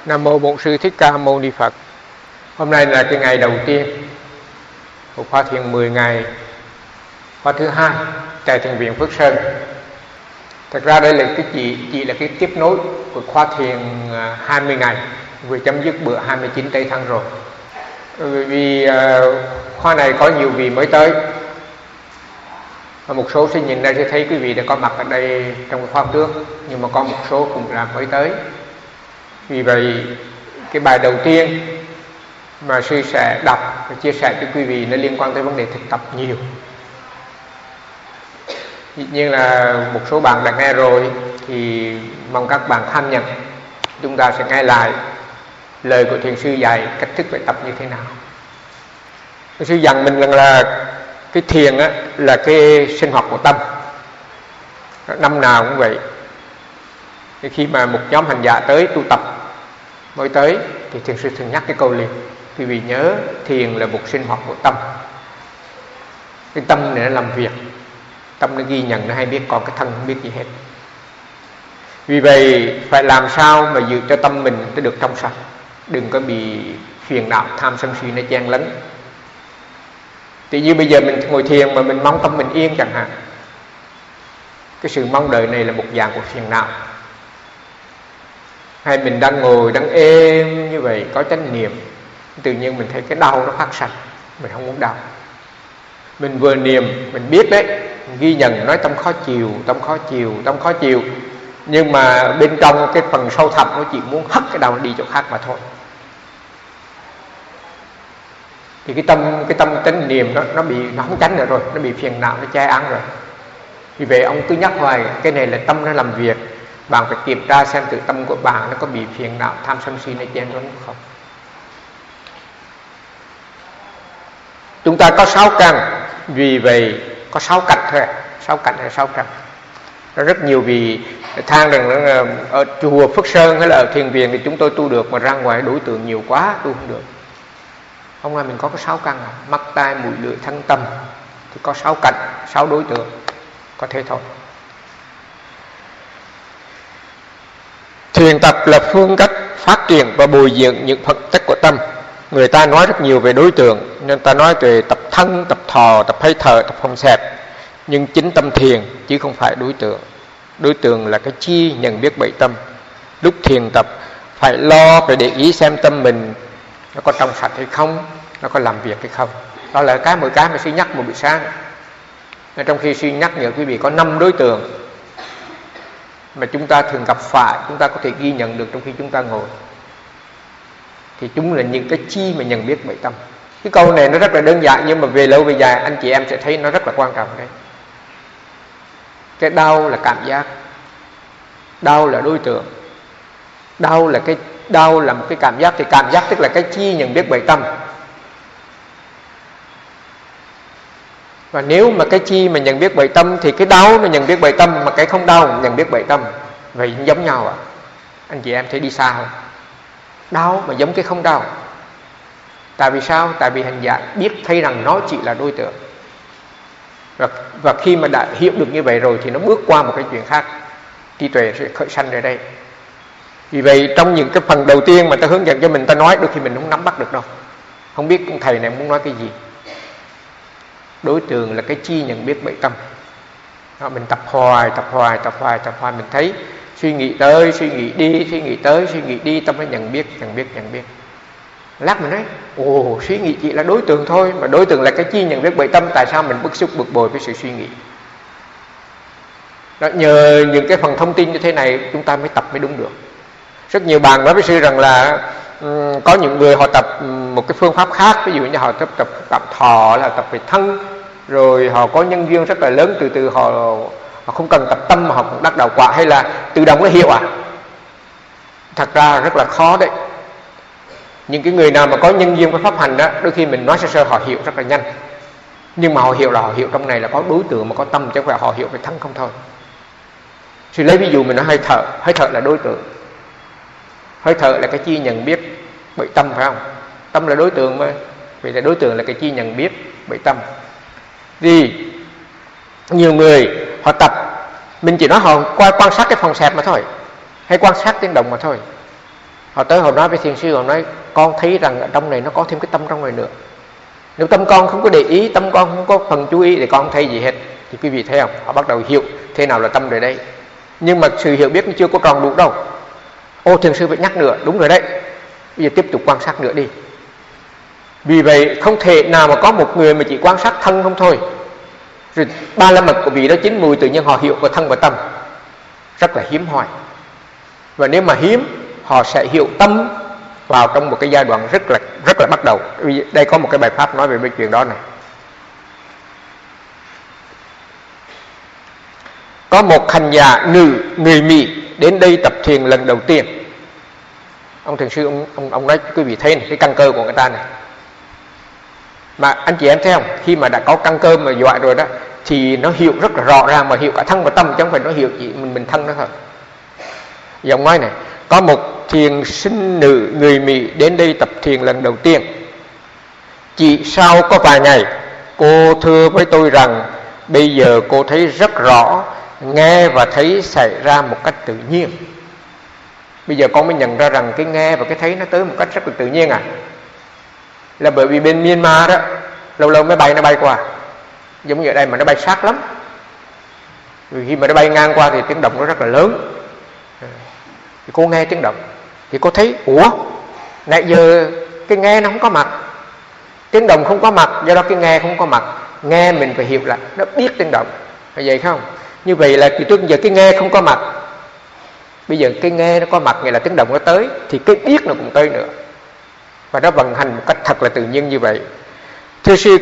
Nam mô Bổn Sư Thích Ca Mâu Ni Phật. Hôm nay là cái ngày đầu tiên của khóa thiền 10 ngày, khóa thứ 2 tại Thiền viện Phước Sơn. Thật ra đây là chỉ là cái tiếp nối của khóa thiền 20 ngày vừa chấm dứt bữa 29 tây tháng rồi. Vì khóa này có nhiều vị mới tới, và một số sẽ nhìn ra sẽ thấy quý vị đã có mặt ở đây trong khóa trước, nhưng mà có một số cũng là mới tới. Vì vậy cái bài đầu tiên mà sư sẽ đọc và chia sẻ với quý vị nó liên quan tới vấn đề thực tập nhiều. Dĩ nhiên là một số bạn đã nghe rồi thì mong các bạn tham nhận. Chúng ta sẽ nghe lại lời của thiền sư dạy cách thức phải tập như thế nào. Sư dặn mình rằng là cái thiền á, là cái sinh hoạt của tâm. Năm nào cũng vậy. Khi mà một nhóm hành giả tới tu tập mới tới thì thiền sư thường nhắc cái câu liền: quý vị nhớ thiền là một sinh hoạt của tâm. Cái tâm này nó làm việc, tâm nó ghi nhận, nó hay biết, còn cái thân không biết gì hết. Vì vậy phải làm sao mà giữ cho tâm mình nó được trong sạch, đừng có bị phiền não tham sân si nó chen lấn. Tự như bây giờ mình ngồi thiền mà mình mong tâm mình yên chẳng hạn, cái sự mong đợi này là một dạng của phiền não. Hay mình đang ngồi đang êm như vậy, có chánh niệm, tự nhiên mình thấy cái đau nó phát sạch, mình không muốn đau. Mình vừa niệm mình biết đấy, mình ghi nhận, nói tâm khó chịu, tâm khó chịu, tâm khó chịu, nhưng mà bên trong cái phần sâu thẳm nó chỉ muốn hất cái đầu đi chỗ khác mà thôi. Thì cái tâm chánh niệm nó không tránh được rồi, nó bị phiền não nó che ăn rồi. Vì vậy ông cứ nhắc hoài cái này là tâm nó làm việc. Bạn phải kiểm tra xem tự tâm của bạn nó có bị phiền não tham sân si nó chen lấn không. Chúng ta có 6 căn, vì vậy có 6 cảnh thôi, 6 cảnh hay 6 căn. Rất nhiều vị than rằng ở chùa Phước Sơn hay là ở thiền viện thì chúng tôi tu được, mà ra ngoài đối tượng nhiều quá tu không được. Hôm nay mình có 6 căn, mắt tai mũi lưỡi thân tâm thì có 6 cảnh, 6 đối tượng, có thế thôi. Thiền tập là phương cách phát triển và bồi dưỡng những phẩm chất của tâm. Người ta nói rất nhiều về đối tượng, nên ta nói về tập thân, tập thọ, tập hơi thở, tập phòng xẹp. Nhưng chính tâm thiền chứ không phải đối tượng. Đối tượng là cái chi nhận biết bảy tâm. Lúc thiền tập phải phải để ý xem tâm mình nó có trong sạch hay không, nó có làm việc hay không. Đó là mỗi cái mà sư nhắc một buổi sáng. Trong khi sư nhắc nhở quý vị có 5 đối tượng mà chúng ta thường gặp phải, chúng ta có thể ghi nhận được trong khi chúng ta ngồi, thì chúng là những cái chi mà nhận biết bảy tâm. Cái câu này nó rất là đơn giản, nhưng mà về lâu về dài anh chị em sẽ thấy nó rất là quan trọng đấy. Cái đau là cảm giác, đau là đối tượng, đau là một cái cảm giác, thì cảm giác tức là cái chi nhận biết bảy tâm. Và nếu mà cái chi mà nhận biết bảy tâm thì cái đau nó nhận biết bảy tâm, mà cái không đau nhận biết bảy tâm. Vậy giống nhau ạ. Anh chị em thấy đi xa không? Đau mà giống cái không đau. Tại vì sao? Tại vì hành giả biết thấy rằng nó chỉ là đối tượng. Và khi mà đã hiểu được như vậy rồi thì nó bước qua một cái chuyện khác, trí tuệ sẽ khởi sanh ở đây. Vì vậy trong những cái phần đầu tiên mà ta hướng dẫn cho mình, ta nói đôi khi mình không nắm bắt được đâu, không biết thầy này muốn nói cái gì. Đối tượng là cái chi nhận biết bảy tâm. Đó, mình tập hoài mình thấy suy nghĩ tới, suy nghĩ đi, suy nghĩ tới, suy nghĩ đi, tâm nó nhận biết. Lát mình nói, suy nghĩ chỉ là đối tượng thôi, mà đối tượng là cái chi nhận biết bảy tâm, tại sao mình bức xúc bực bội với sự suy nghĩ? Đó, nhờ những cái phần thông tin như thế này chúng ta mới tập mới đúng được. Rất nhiều bạn nói với sư rằng là có những người họ tập một cái phương pháp khác, ví dụ như họ tập cảm thọ, là tập về thân, rồi họ có nhân duyên rất là lớn, từ từ họ không cần tập tâm mà họ cũng đắc đạo quả, hay là tự động nó hiểu à? Thật ra rất là khó đấy. Những cái người nào mà có nhân duyên với pháp hành đó, đôi khi mình nói sơ họ hiểu rất là nhanh, nhưng mà họ hiểu trong này là có đối tượng mà có tâm, chứ không phải họ hiểu về thân không thôi. Thì lấy ví dụ mình nói hơi thở là đối tượng. Hơi thở là cái chi nhận biết bảy tâm, phải không? Tâm là đối tượng mà. Vậy là đối tượng là cái chi nhận biết bảy tâm. Thì nhiều người họ tập, mình chỉ nói họ quan sát cái phòng xẹp mà thôi, hay quan sát tiếng động mà thôi. Họ tới họ nói với thiền sư, họ nói con thấy rằng ở trong này nó có thêm cái tâm trong này nữa. Nếu tâm con không có để ý, tâm con không có phần chú ý thì con không thấy gì hết. Thì quý vị thấy không, họ bắt đầu hiểu thế nào là tâm rồi đây. Nhưng mà sự hiểu biết nó chưa có tròn đủ đâu. Ô, thiền sư phải nhắc nữa, đúng rồi đấy, bây giờ tiếp tục quan sát nữa đi. Vì vậy không thể nào mà có một người mà chỉ quan sát thân không thôi, rồi ba la mật của vị đó chín mùi tự nhiên họ hiểu có thân và tâm. Rất là hiếm hoi. Và nếu mà hiếm, họ sẽ hiểu tâm vào trong một cái giai đoạn rất là bắt đầu. Đây có một cái bài pháp nói về cái chuyện đó này. Có một hành giả người Mỹ đến đây tập thiền lần đầu tiên. Ông thiền sư ông nói quý vị thấy này, cái căn cơ của người ta này. Mà anh chị em thấy không, khi mà đã có căn cơ mà giỏi rồi đó thì nó hiểu rất là rõ ràng, mà hiểu cả thân và tâm, chứ không phải nó hiểu chỉ mình thân đó thôi. Giọng nói này, có một thiền sinh nữ người Mỹ đến đây tập thiền lần đầu tiên. Chỉ sau có vài ngày, cô thưa với tôi rằng bây giờ cô thấy rất rõ, nghe và thấy xảy ra một cách tự nhiên. Bây giờ con mới nhận ra rằng cái nghe và cái thấy nó tới một cách rất là tự nhiên à. Là bởi vì bên Myanmar đó, lâu lâu máy bay nó bay qua, giống như ở đây mà nó bay sát lắm. Vì khi mà nó bay ngang qua thì tiếng động nó rất là lớn. Thì cô nghe tiếng động thì cô thấy, ủa, nãy giờ cái nghe nó không có mặt, tiếng động không có mặt, do đó cái nghe không có mặt. Nghe mình phải hiểu là nó biết tiếng động, phải vậy không? Như vậy là từ trước giờ cái nghe không có mặt, bây giờ cái nghe nó có mặt, nghĩa là tiếng động nó tới, thì cái biết nó cũng tới nữa. Và nó vận hành một cách thật là tự nhiên như vậy. Thưa sư,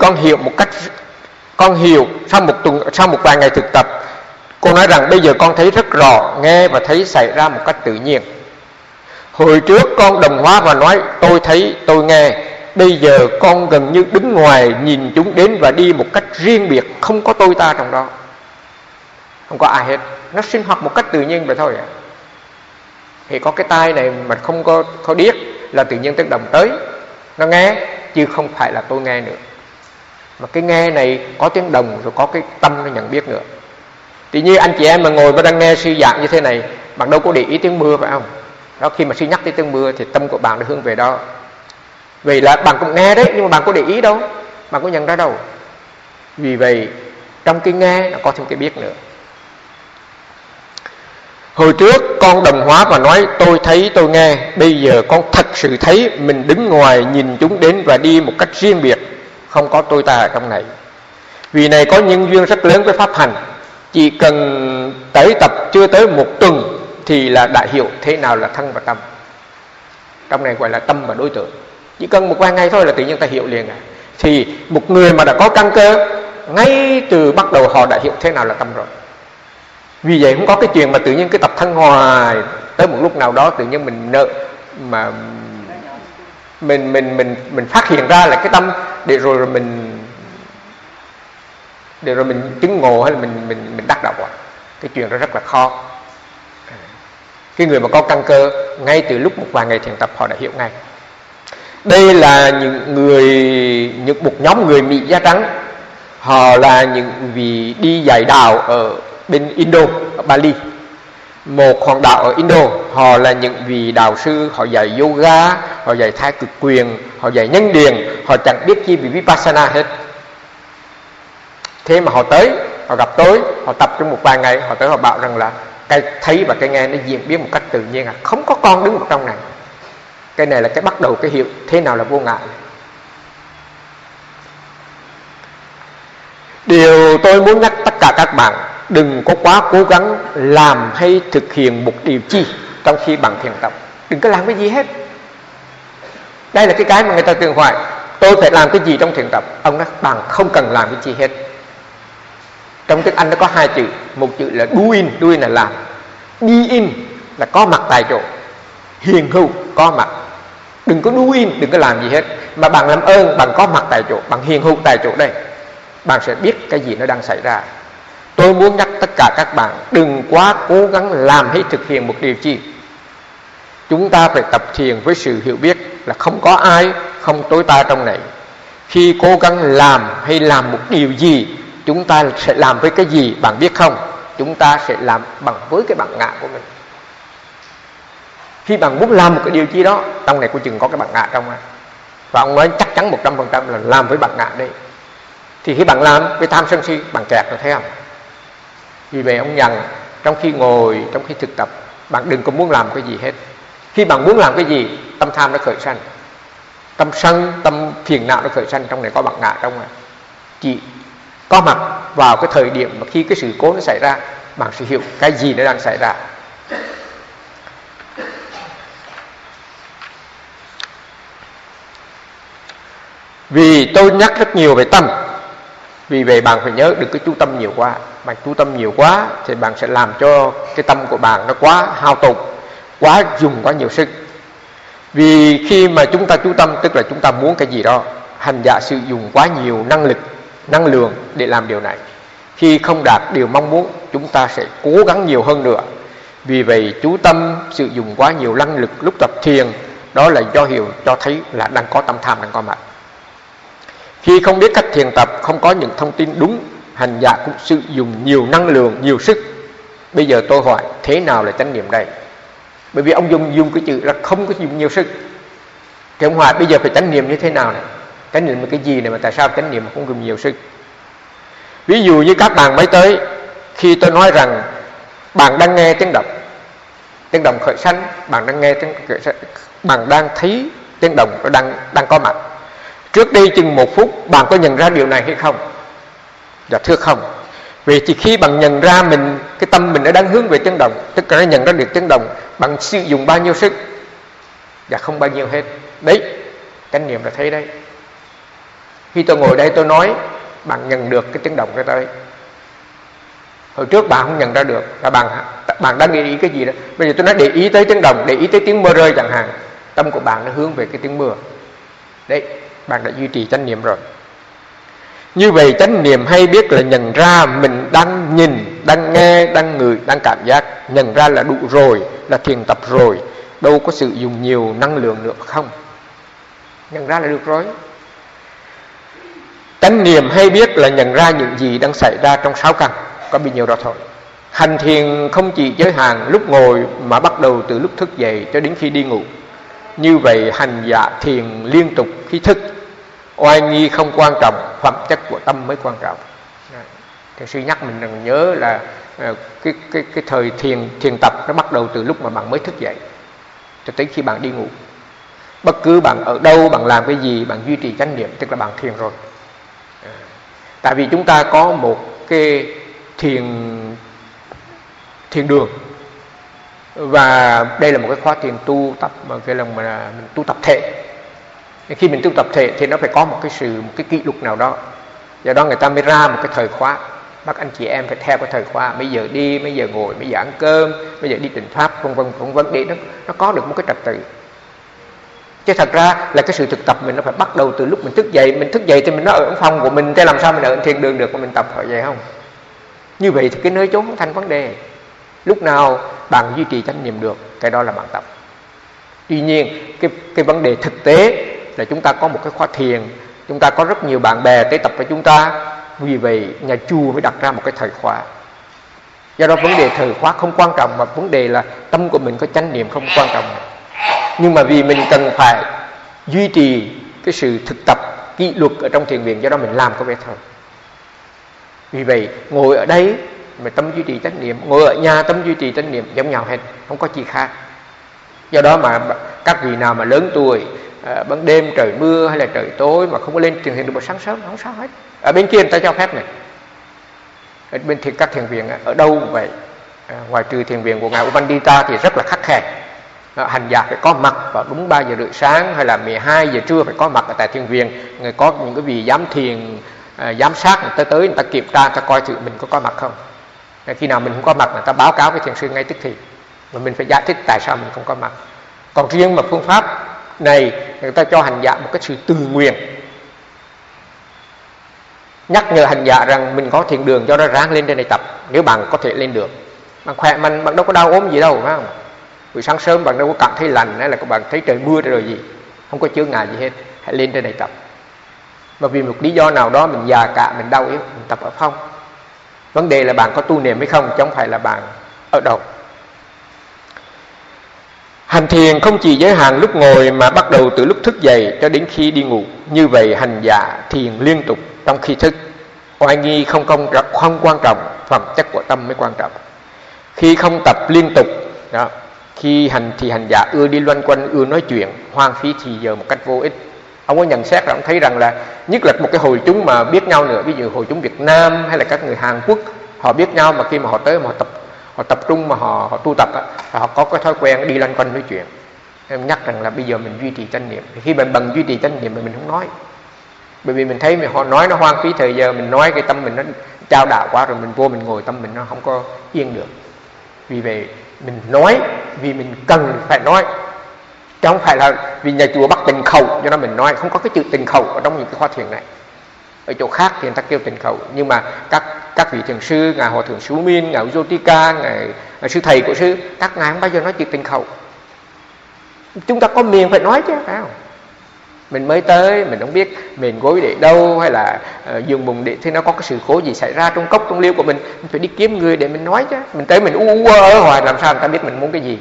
con hiểu sau một vài ngày thực tập, cô nói rằng bây giờ con thấy rất rõ, nghe và thấy xảy ra một cách tự nhiên. Hồi trước con đồng hóa và nói tôi thấy, tôi nghe. Bây giờ con gần như đứng ngoài nhìn chúng đến và đi một cách riêng biệt, không có tôi ta trong đó, không có ai hết. Nó sinh hoạt một cách tự nhiên vậy thôi. Thì có cái tai này mà không có điếc là tự nhiên tiếng động tới, nó nghe, chứ không phải là tôi nghe nữa. Mà cái nghe này có tiếng động rồi có cái tâm nó nhận biết nữa. Thì như anh chị em mà ngồi và đang nghe sư giảng như thế này, bạn đâu có để ý tiếng mưa phải không? Đó, khi mà sư nhắc tới tiếng mưa thì tâm của bạn nó hướng về đó. Vậy là bạn cũng nghe đấy, nhưng mà bạn có để ý đâu, bạn có nhận ra đâu. Vì vậy trong cái nghe nó có thêm cái biết nữa. Hồi trước con đồng hóa và nói tôi thấy, tôi nghe. Bây giờ con thật sự thấy mình đứng ngoài nhìn chúng đến và đi một cách riêng biệt, không có tôi ta ở trong này. Vì này có nhân duyên rất lớn với pháp hành. Chỉ cần tới tập chưa tới một tuần thì là đã hiểu thế nào là thân và tâm. Trong này gọi là tâm và đối tượng. Chỉ cần một vài ngày thôi là tự nhiên ta hiểu liền. Thì một người mà đã có căn cơ, ngay từ bắt đầu họ đã hiểu thế nào là tâm rồi. Vì vậy không có cái chuyện mà tự nhiên cái tập thân hoài, tới một lúc nào đó tự nhiên mình nợ mà mình phát hiện ra là cái tâm, để rồi mình chứng ngộ hay là mình đắc đạo. Cái chuyện đó rất là khó. Cái người mà có căn cơ ngay từ lúc một vài ngày thiền tập họ đã hiểu ngay. Đây là một nhóm người Mỹ da trắng. Họ là những vị đi dạy đạo ở bên Indo, ở Bali, một hòn đảo ở Indo. Họ là những vị đạo sư, họ dạy yoga, họ dạy thái cực quyền, họ dạy nhân điền, họ chẳng biết chi về Vipassana hết. Thế mà họ tới, họ gặp tôi, họ tập trong một vài ngày, họ tới họ bảo rằng là cái thấy và cái nghe nó diễn biến một cách tự nhiên, không có con đứng ở trong này. Cái này là cái bắt đầu cái hiểu thế nào là vô ngại. Điều tôi muốn nhắc tất cả các bạn, đừng có quá cố gắng làm hay thực hiện một điều chi trong khi bạn thiền tập. Đừng có làm cái gì hết. Đây là cái mà người ta thường hỏi, tôi phải làm cái gì trong thiền tập. Ông nói bạn không cần làm cái gì hết. Trong tiếng Anh nó có hai chữ, một chữ là doing là làm, be in là có mặt tại chỗ, hiền hữu có mặt. Đừng có doing, đừng có làm gì hết, mà bạn làm ơn bạn có mặt tại chỗ, bạn hiền hữu tại chỗ đây, bạn sẽ biết cái gì nó đang xảy ra. Tôi muốn nhắc tất cả các bạn, đừng quá cố gắng làm hay thực hiện một điều chi. Chúng ta phải tập thiền với sự hiểu biết là không có ai, không tối ta trong này. Khi cố gắng làm hay làm một điều gì, chúng ta sẽ làm với cái gì bạn biết không? Chúng ta sẽ làm bằng với cái bản ngã của mình. Khi bạn muốn làm một cái điều chi đó, trong này của chừng có cái bản ngã trong đó. Và ông nói chắc chắn 100% là làm với bản ngã đấy. Thì khi bạn làm với tham sân si, bạn kẹt rồi, thấy không? Vì vậy ông nhận trong khi ngồi, trong khi thực tập, bạn đừng có muốn làm cái gì hết. Khi bạn muốn làm cái gì, tâm tham nó khởi sanh, tâm sân, tâm phiền não nó khởi sanh, trong này có bản ngã trong này. Chỉ có mặt vào cái thời điểm mà khi cái sự cố nó xảy ra, bạn sẽ hiểu cái gì nó đang xảy ra. Vì tôi nhắc rất nhiều về tâm, vì vậy bạn phải nhớ đừng có chú tâm nhiều quá. Bạn chú tâm nhiều quá thì bạn sẽ làm cho cái tâm của bạn nó quá hao tổn, quá dùng quá nhiều sức. Vì khi mà chúng ta chú tâm, tức là chúng ta muốn cái gì đó, hành giả sử dụng quá nhiều năng lực, năng lượng để làm điều này. Khi không đạt điều mong muốn, chúng ta sẽ cố gắng nhiều hơn nữa. Vì vậy chú tâm sử dụng quá nhiều năng lực lúc tập thiền, đó là do hiệu cho thấy là đang có tâm tham đang có mặt. Khi không biết cách thiền tập, không có những thông tin đúng, hành giả cũng sử dụng nhiều năng lượng, nhiều sức. Bây giờ tôi hỏi, thế nào là chánh niệm đây? Bởi vì ông dùng cái chữ là không có dùng nhiều sức. Thì ông hỏi bây giờ phải chánh niệm như thế nào này? Chánh niệm là cái gì này mà tại sao chánh niệm mà không dùng nhiều sức? Ví dụ như các bạn mới tới, khi tôi nói rằng bạn đang nghe tiếng động khởi sanh, bạn đang nghe tiếng khởi sanh, bạn đang thấy tiếng động nó đang có mặt. Trước đây chừng 1 phút, bạn có nhận ra điều này hay không? Dạ thưa không. Vì thì khi bạn nhận ra cái tâm mình nó đang hướng về tiếng động, tức là nó nhận ra được tiếng động, bạn sử dụng bao nhiêu sức? Dạ không bao nhiêu hết. Đấy, chánh niệm là thấy đấy. Khi tôi ngồi đây tôi nói, bạn nhận được cái tiếng động cái tới. Hồi trước bạn không nhận ra được, là bạn đang để ý cái gì đó. Bây giờ tôi nói để ý tới tiếng động, để ý tới tiếng mưa rơi chẳng hạn, tâm của bạn nó hướng về cái tiếng mưa. Đấy, bạn đã duy trì chánh niệm rồi. Như vậy chánh niệm hay biết là nhận ra mình đang nhìn, đang nghe, đang ngửi, đang cảm giác. Nhận ra là đủ rồi, là thiền tập rồi, đâu có sử dụng nhiều năng lượng nữa không? Nhận ra là được rồi. Chánh niệm hay biết là nhận ra những gì đang xảy ra trong 6 căn, có bấy nhiêu đó thôi. Hành thiền không chỉ giới hạn lúc ngồi, mà bắt đầu từ lúc thức dậy cho đến khi đi ngủ. Như vậy hành giả thiền liên tục khi thức. Oai nghi không quan trọng, phẩm chất của tâm mới quan trọng. Thiền sư nhắc mình nhớ là cái thời thiền tập nó bắt đầu từ lúc mà bạn mới thức dậy cho tới khi bạn đi ngủ. Bất cứ bạn ở đâu, bạn làm cái gì, bạn duy trì chánh niệm, tức là bạn thiền rồi. Tại vì chúng ta có một cái thiền đường, và đây là một cái khóa thiền tu tập mà cái lần mà mình tu tập thể. Khi mình tu tập thể thì nó phải có một cái kỷ luật nào đó. Do đó người ta mới ra một cái thời khóa, bắt anh chị em phải theo cái thời khóa. Bây giờ đi, bây giờ ngồi, bây giờ ăn cơm, bây giờ đi trình pháp, vân vân, để nó có được một cái trật tự. Chứ thật ra là cái sự thực tập mình nó phải bắt đầu từ lúc mình thức dậy. Mình thức dậy thì mình nó ở phòng của mình, thế làm sao mình ở thiền đường được mà mình tập ở vậy không? Như vậy thì cái nơi chốn không thành vấn đề. Lúc nào bạn duy trì chánh niệm được, cái đó là bạn tập. Tuy nhiên cái vấn đề thực tế là chúng ta có một cái khóa thiền, chúng ta có rất nhiều bạn bè tới tập với chúng ta. Vì vậy nhà chùa mới đặt ra một cái thời khóa. Do đó vấn đề thời khóa không quan trọng, mà vấn đề là tâm của mình có chánh niệm không quan trọng. Nhưng mà vì mình cần phải duy trì cái sự thực tập kỷ luật ở trong thiền viện, do đó mình làm có vẻ thôi. Vì vậy ngồi ở đây mà tâm duy trì chánh niệm, ngồi ở nhà tâm duy trì chánh niệm giống nhau hết, không có chi khác. Do đó mà các vị nào mà lớn tuổi, ban đêm trời mưa hay là trời tối mà không có lên thiền được vào sáng sớm, không sao hết. Ở bên kia người ta cho phép này. Ở bên các thiền viện ở đâu cũng vậy. Ngoài trừ thiền viện của ngài Upandita thì rất là khắt khe. Hành giả phải có mặt vào đúng 3 giờ rưỡi sáng hay là 12 giờ trưa phải có mặt ở tại thiền viện. Người có những cái vị giám thiền, giám sát, người ta tới người ta kiểm tra, người ta coi thử mình có mặt không. Khi nào mình không có mặt người ta báo cáo với thiền sư ngay tức thì, mà mình phải giải thích tại sao mình không có mặt. Còn riêng mà phương pháp này người ta cho hành giả một cái sự tự nguyện, nhắc nhở hành giả rằng mình có thiền đường, cho nó ráng lên trên này tập. Nếu bạn có thể lên được, bạn khỏe mạnh, bạn đâu có đau ốm gì đâu, phải không? Buổi sáng sớm bạn đâu có cảm thấy lành hay là các bạn thấy trời mưa rồi gì, không có chướng ngại gì hết, hãy lên trên này tập. Mà vì một lý do nào đó mình già cả, mình đau yếu, mình tập ở phòng. Vấn đề là bạn có tu niệm hay không, chứ không phải là bạn ở đâu. Hành thiền không chỉ giới hạn lúc ngồi mà bắt đầu từ lúc thức dậy cho đến khi đi ngủ. Như vậy hành giả thiền liên tục trong khi thức. Oai nghi không quan trọng, phẩm chất của tâm mới quan trọng. Khi không tập liên tục đó, khi hành thì hành giả ưa đi loanh quanh, ưa nói chuyện, hoang phí thì giờ một cách vô ích. Ông có nhận xét rằng ông thấy rằng là nhất là một cái hội chúng mà biết nhau nữa, ví dụ hội chúng Việt Nam hay là các người Hàn Quốc, họ biết nhau mà khi mà họ tới mà họ tập trung mà họ tu tập họ có cái thói quen đi loanh quanh nói chuyện. Em nhắc rằng là bây giờ mình duy trì chánh niệm. Khi mình bằng duy trì chánh niệm mà mình không nói, bởi vì mình thấy họ nói nó hoang phí thời giờ, mình nói cái tâm mình nó trao đảo quá rồi mình vô mình ngồi tâm mình nó không có yên được. Vì vậy mình nói vì mình cần phải nói, chứ không phải là vì nhà chùa bắt tình khẩu cho nên mình nói. Không có cái chữ tình khẩu ở trong những cái khóa thiền này. Ở chỗ khác thì người ta kêu tình khẩu, nhưng mà các vị thiền sư, ngài Hòa thượng Sú Minh, ngài Ujotika, ngài sư thầy của sư, các ngài không bao giờ nói chữ tình khẩu. Chúng ta có miệng phải nói chứ, phải không? Mình mới tới, mình không biết mình gối để đâu hay là giường bùn để, thì nó có cái sự cố gì xảy ra trong cốc trong liêu của mình phải đi kiếm người để mình nói chứ. Mình tới mình ở hoài làm sao người ta biết mình muốn cái gì.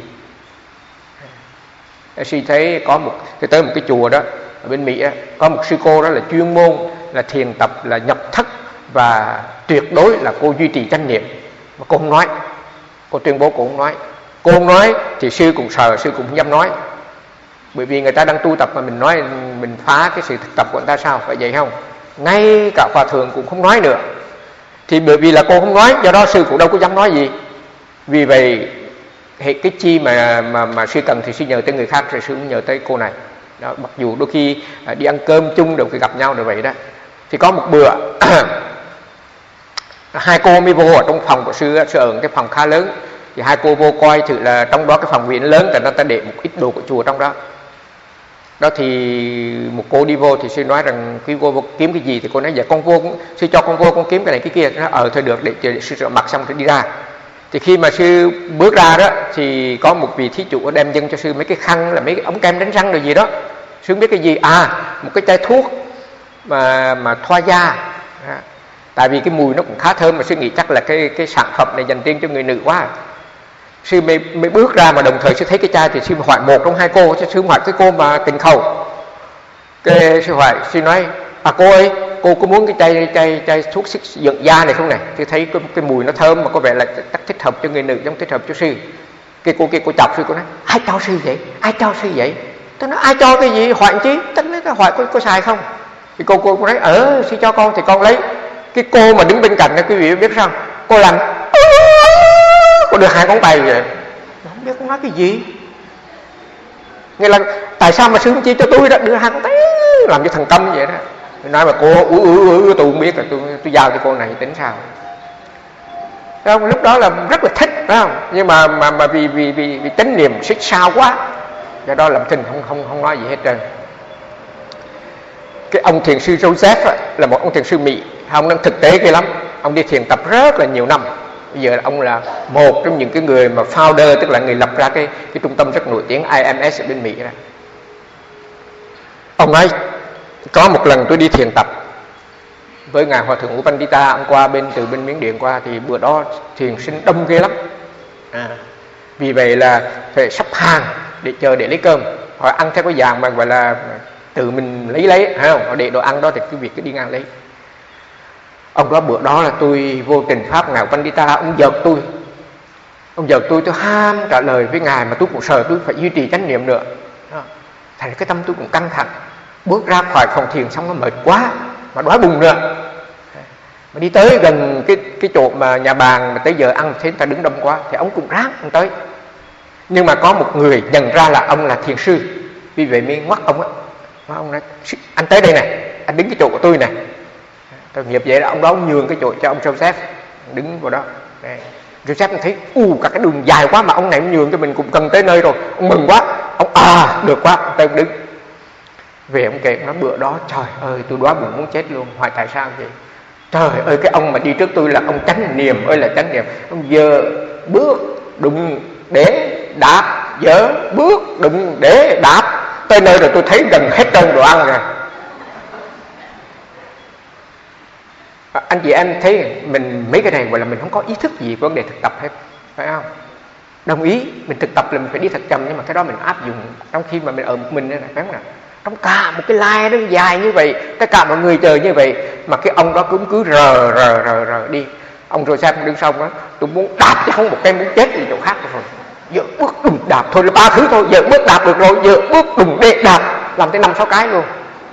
Sư thấy có tới một cái chùa đó ở bên Mỹ có một sư cô đó là chuyên môn là thiền tập là nhập thất, và tuyệt đối là cô duy trì chánh niệm. Mà cô không nói, cô tuyên bố cô không nói. Cô không nói thì sư cũng sợ, sư cũng không dám nói. Bởi vì người ta đang tu tập mà mình nói mình phá cái sự thực tập của người ta sao, phải vậy không? Ngay cả hòa thượng cũng không nói nữa. Thì bởi vì là cô không nói, do đó sư cũng đâu có dám nói gì. Vì vậy cái chi mà sư cần thì sư nhờ tới người khác, rồi sư cũng nhờ tới cô này đó. Mặc dù đôi khi đi ăn cơm chung đều phải gặp nhau rồi vậy đó. Thì có một bữa hai cô mới vô ở trong phòng của sư ở cái phòng khá lớn. Thì hai cô vô coi thử là trong đó cái phòng viện lớn, tại nó ta để một ít đồ của chùa trong đó. Đó thì một cô đi vô thì sư nói rằng khi cô vô kiếm cái gì thì cô nói dạ con vô, sư cho con vô con kiếm cái này cái kia. Nó thôi được, để sư rửa mặt xong thì đi ra. Thì khi mà sư bước ra đó thì có một vị thí chủ đem dâng cho sư mấy cái khăn là mấy cái ống kem đánh răng rồi gì đó. Sư không biết cái gì, một cái chai thuốc mà thoa da. Tại vì cái mùi nó cũng khá thơm, mà sư nghĩ chắc là cái sản phẩm này dành riêng cho người nữ quá. Sư mới bước ra mà đồng thời sư thấy cái chai thì sư hỏi một trong hai cô, chứ sư hỏi cái cô mà tình khẩu. Cái sư hỏi, sư nói cô ơi, cô có muốn cái chai thuốc dưỡng da này không này? Sư thấy cái mùi nó thơm mà có vẻ là chắc thích hợp cho người nữ, không thích hợp cho sư. Cái cô kia cô chọc sư, cô nói ai cho sư vậy? Ai cho sư vậy? Tôi nói ai cho cái gì? Hỏi chứ, tất nói hỏi có xài không? Thì cô nói sư cho con thì con lấy. Cái cô mà đứng bên cạnh đó quý vị biết sao? Cô làm cô đưa hai ngón tay vậy, không biết con nói cái gì. Nghĩa là tại sao mà sư không chia cho tôi đó, đưa hai ngón tay làm cho thằng tâm như vậy đó. Nói mà cô tôi không biết, là tôi giao cho cô này tính sao. Thấy không? Lúc đó là rất là thích, phải không? Nhưng mà vì chánh niệm xích sao quá, do đó làm thinh không nói gì hết trơn. Cái ông thiền sư Joseph là một ông thiền sư Mỹ, ông đang thực tế ghê lắm. Ông đi thiền tập rất là nhiều năm. Bây giờ ông là một trong những cái người mà founder, tức là người lập ra cái trung tâm rất nổi tiếng IMS ở bên Mỹ đó. Ông nói có một lần tôi đi thiền tập với ngài Hòa thượng Upandita, ông qua từ bên Miến Điện qua, thì bữa đó thiền sinh đông ghê lắm. Vì vậy là phải sắp hàng để chờ để lấy cơm. Họ ăn theo cái dạng mà gọi là tự mình lấy phải không? Họ để đồ ăn đó thì cái việc cứ đi ngang lấy. Ông đó bữa đó là tôi vô tình pháp ngài Pandita, ông giật tôi ham trả lời với ngài, mà tôi cũng sợ tôi phải duy trì chánh niệm nữa. Thành ra cái tâm tôi cũng căng thẳng. Bước ra khỏi phòng thiền xong nó mệt quá mà đói bụng nữa. Mà đi tới gần cái chỗ mà nhà bàn mà tới giờ ăn thấy người ta đứng đông quá thì ông cũng ráng ông tới. Nhưng mà có một người nhận ra là ông là thiền sư, vì vậy mới ngoắt ông á. Ông nói anh tới đây này, anh đứng cái chỗ của tôi này. Tôi nghiệp vậy là ông đó ông nhường cái chỗ cho ông Joseph đứng vào đó. Đây. Joseph thấy cả cái đường dài quá mà ông này ông nhường cho mình cũng cần tới nơi rồi. Ông mừng quá, ông được quá, tôi đứng. Về ông kể nó bữa đó trời ơi tôi đói bụng muốn chết luôn. Hỏi tại sao vậy? Trời ơi cái ông mà đi trước tôi là ông chánh niệm ơi là chánh niệm. Ông giờ bước đụng để đạp, dở bước đụng để đạp, tới nơi rồi tôi thấy gần hết trơn đồ ăn rồi. Anh chị em thấy mình mấy cái này gọi là mình không có ý thức gì vấn đề thực tập hết, phải không? Đồng ý, mình thực tập là mình phải đi thật chậm, nhưng mà cái đó mình áp dụng trong khi mà mình ở một mình này, phải không nào? Trong cả một cái lai nó dài như vậy, tất cả mọi người chờ như vậy, mà cái ông đó cứ rờ đi. Ông rồi xem đứng xong đó, tôi muốn đạp chứ không một cái muốn chết đi chỗ khác rồi. Giờ bước đùng đạp thôi là 3 thứ thôi, giờ bước đạp được rồi, giờ bước đùng để đạp, làm tới 5-6 cái luôn.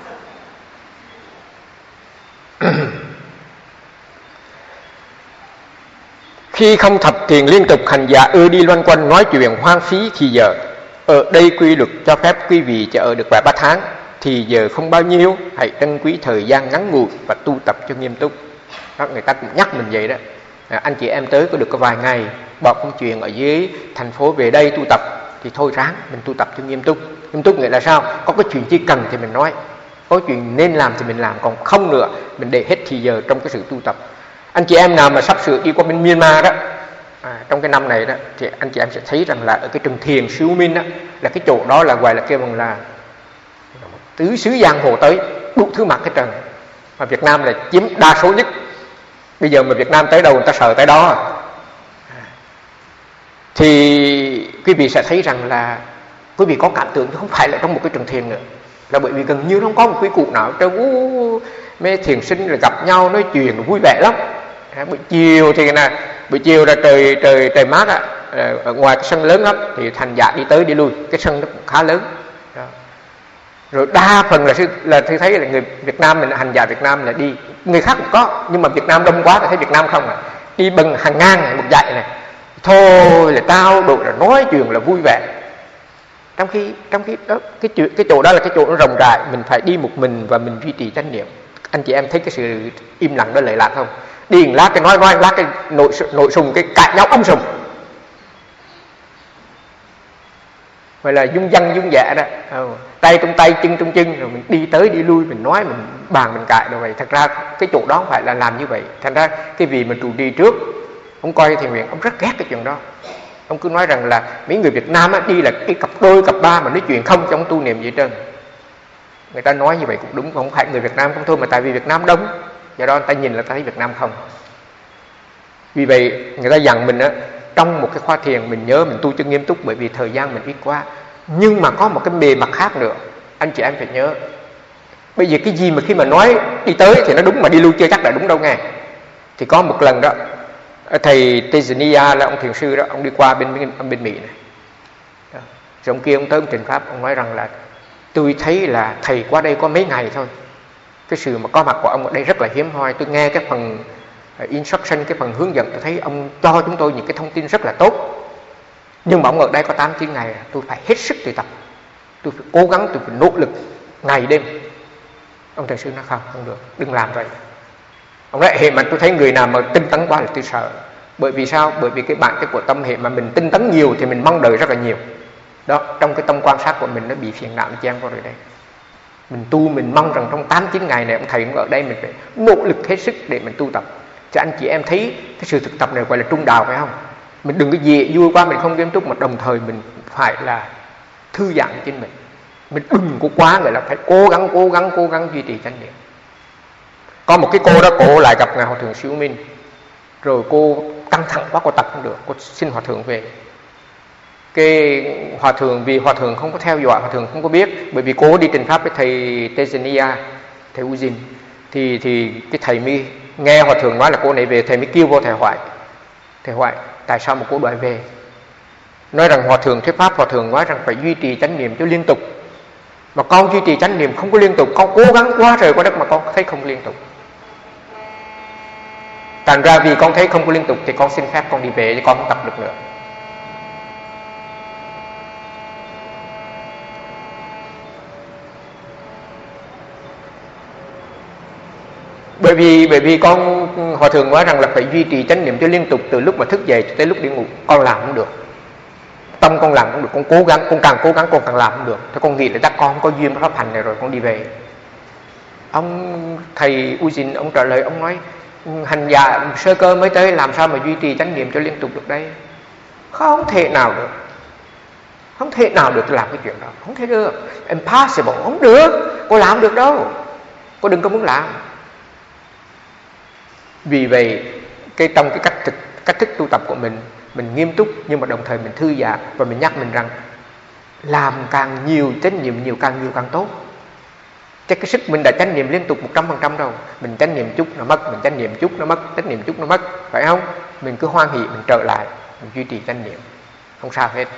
Khi không thập thiền liên tục, hành giả đi loanh quanh nói chuyện hoang phí thì giờ. Ở đây quy luật cho phép quý vị chỉ ở được vài 3 tháng, thì giờ không bao nhiêu, hãy trân quý thời gian ngắn ngủi và tu tập cho nghiêm túc. Đó, người ta cũng nhắc mình vậy đó. Anh chị em tới có được có vài ngày, bỏ công chuyện ở dưới thành phố về đây tu tập, thì thôi ráng mình tu tập cho nghiêm túc. Nghiêm túc nghĩa là sao? Có cái chuyện chi cần thì mình nói, có chuyện nên làm thì mình làm, còn không nữa mình để hết thì giờ trong cái sự tu tập. Anh chị em nào mà sắp sửa đi qua bên Myanmar đó, trong cái năm này đó, thì anh chị em sẽ thấy rằng là ở cái trường thiền Siêu Minh đó, là cái chỗ đó là gọi là kêu bằng là tứ xứ giang hồ tới, đủ thứ mặt hết trơn. Mà Việt Nam là chiếm đa số nhất. Bây giờ mà Việt Nam tới đâu người ta sợ tới đó. Thì quý vị sẽ thấy rằng là quý vị có cảm tưởng chứ không phải là trong một cái trường thiền nữa, là bởi vì gần như không có một quý cụ nào trông mấy thiền sinh là gặp nhau nói chuyện vui vẻ lắm. Buổi chiều thì buổi chiều là trời mát á, ở ngoài cái sân lớn lắm, thì thành giả đi tới đi lui, cái sân nó cũng khá lớn. Đó. Rồi đa phần là tôi thấy là người Việt Nam mình, hành giả Việt Nam là đi, người khác cũng có, nhưng mà Việt Nam đông quá thì thấy Việt Nam không à, đi bằng hàng ngang một dãy này, thôi là trao đổi là nói chuyện là vui vẻ. Trong khi đó, cái chỗ đó là cái chỗ nó rộng rãi, mình phải đi một mình và mình duy trì chánh niệm. Anh chị em thấy cái sự im lặng đó lợi lạc không? Đi một lát cái nói lát cái nội sùng cái cãi nhau âm sùng, vậy là dung dân dung dạ đó, tay trong tay chân trong chân, rồi mình đi tới đi lui, mình nói mình bàn mình cãi rồi vậy. Thật ra cái chỗ đó không phải là làm như vậy. Thành ra cái vị mà trụ trì trước, ông coi thiền viện, ông rất ghét cái chuyện đó. Ông cứ nói rằng là mấy người Việt Nam á, đi là cái cặp đôi cặp ba mà nói chuyện không trong tu niệm gì trơn. Người ta nói như vậy cũng đúng, không phải người Việt Nam không thôi, mà tại vì Việt Nam đông, do đó người ta nhìn là ta thấy Việt Nam không. Vì vậy người ta dặn mình á, trong một cái khóa thiền mình nhớ mình tu cho nghiêm túc, bởi vì thời gian mình ít quá. Nhưng mà có một cái bề mặt khác nữa, anh chị em phải nhớ. Bây giờ cái gì mà khi mà nói đi tới thì nó đúng, mà đi lui chưa chắc là đúng đâu nghe. Thì có một lần đó, thầy Tejaniya là ông thiền sư đó, ông đi qua bên Mỹ này. Đó. Rồi ông kia ông tới ông trình pháp, ông nói rằng là tôi thấy là thầy qua đây có mấy ngày thôi, cái sự mà có mặt của ông ở đây rất là hiếm hoi. Tôi nghe cái phần instruction, cái phần hướng dẫn, tôi thấy ông cho chúng tôi những cái thông tin rất là tốt. Nhưng mà ông ở đây có 8-9 ngày, tôi phải hết sức tu tập, tôi phải cố gắng, tôi phải nỗ lực ngày đêm. Ông thầy sư nói không được, đừng làm vậy. Ông nói hệ mà tôi thấy người nào mà tinh tấn quá là tôi sợ. Bởi vì sao? Bởi vì cái bản chất của tâm hệ mà mình tinh tấn nhiều thì mình mong đợi rất là nhiều. Đó, trong cái tâm quan sát của mình nó bị phiền não, nó chen vào rồi đây. Mình tu, mình mong rằng trong 8-9 ngày này ông thầy cũng ở đây, mình phải nỗ lực hết sức để mình tu tập. Cho anh chị em thấy cái sự thực tập này gọi là trung đạo, phải không? Mình đừng có dễ vui quá, mình không nghiêm túc, mà đồng thời mình phải là thư giãn chính mình. Mình đừng có quá, gọi là phải cố gắng duy trì chánh niệm. Có một cái cô đó, cô lại gặp ngài Hòa thượng Siêu Minh, rồi cô căng thẳng quá, cô tập không được, cô xin Hòa thượng về. Cái Hòa thượng, vì Hòa thượng không có theo dõi, Hòa thượng không có biết, bởi vì cô đi trình pháp với thầy Tejaniya, thầy Ujin, thì cái thầy mới nghe Hòa thượng nói là cô này về, thầy mới kêu vô thầy Hoại, tại sao mà cô đòi về? Nói rằng Hòa thượng thuyết pháp, Hòa thượng nói rằng phải duy trì chánh niệm cho liên tục, mà con duy trì chánh niệm không có liên tục, con cố gắng quá trời quá đất mà con thấy không liên tục. Thành ra vì con thấy không có liên tục thì con xin phép con đi về, chứ con không tập được nữa. Bởi vì con, Hòa thượng nói rằng là phải duy trì chánh niệm cho liên tục, từ lúc mà thức dậy cho tới lúc đi ngủ. Con làm không được, tâm con làm không được, con cố gắng, con càng cố gắng con càng làm không được. Thế con nghĩ là chắc con có duyên pháp hành này rồi, con đi về. Ông thầy Ujin ông trả lời, ông nói hành giả sơ cơ mới tới, làm sao mà duy trì chánh niệm cho liên tục được đây? Không thể nào được, không thể nào được làm cái chuyện đó, không thể được, impossible, không được, cô làm được đâu, cô đừng có muốn làm. Vì vậy trong cái cách thức tu tập của mình mình nghiêm túc, nhưng mà đồng thời mình thư giãn và mình nhắc mình rằng làm càng nhiều, chánh niệm nhiều càng tốt. Chứ cái sức mình đã chánh niệm liên tục 100% đâu. Mình chánh niệm chút nó mất, mình chánh niệm chút nó mất, chánh niệm chút nó mất, phải không? Mình cứ hoan hỷ, mình trở lại, mình duy trì chánh niệm, không sao hết.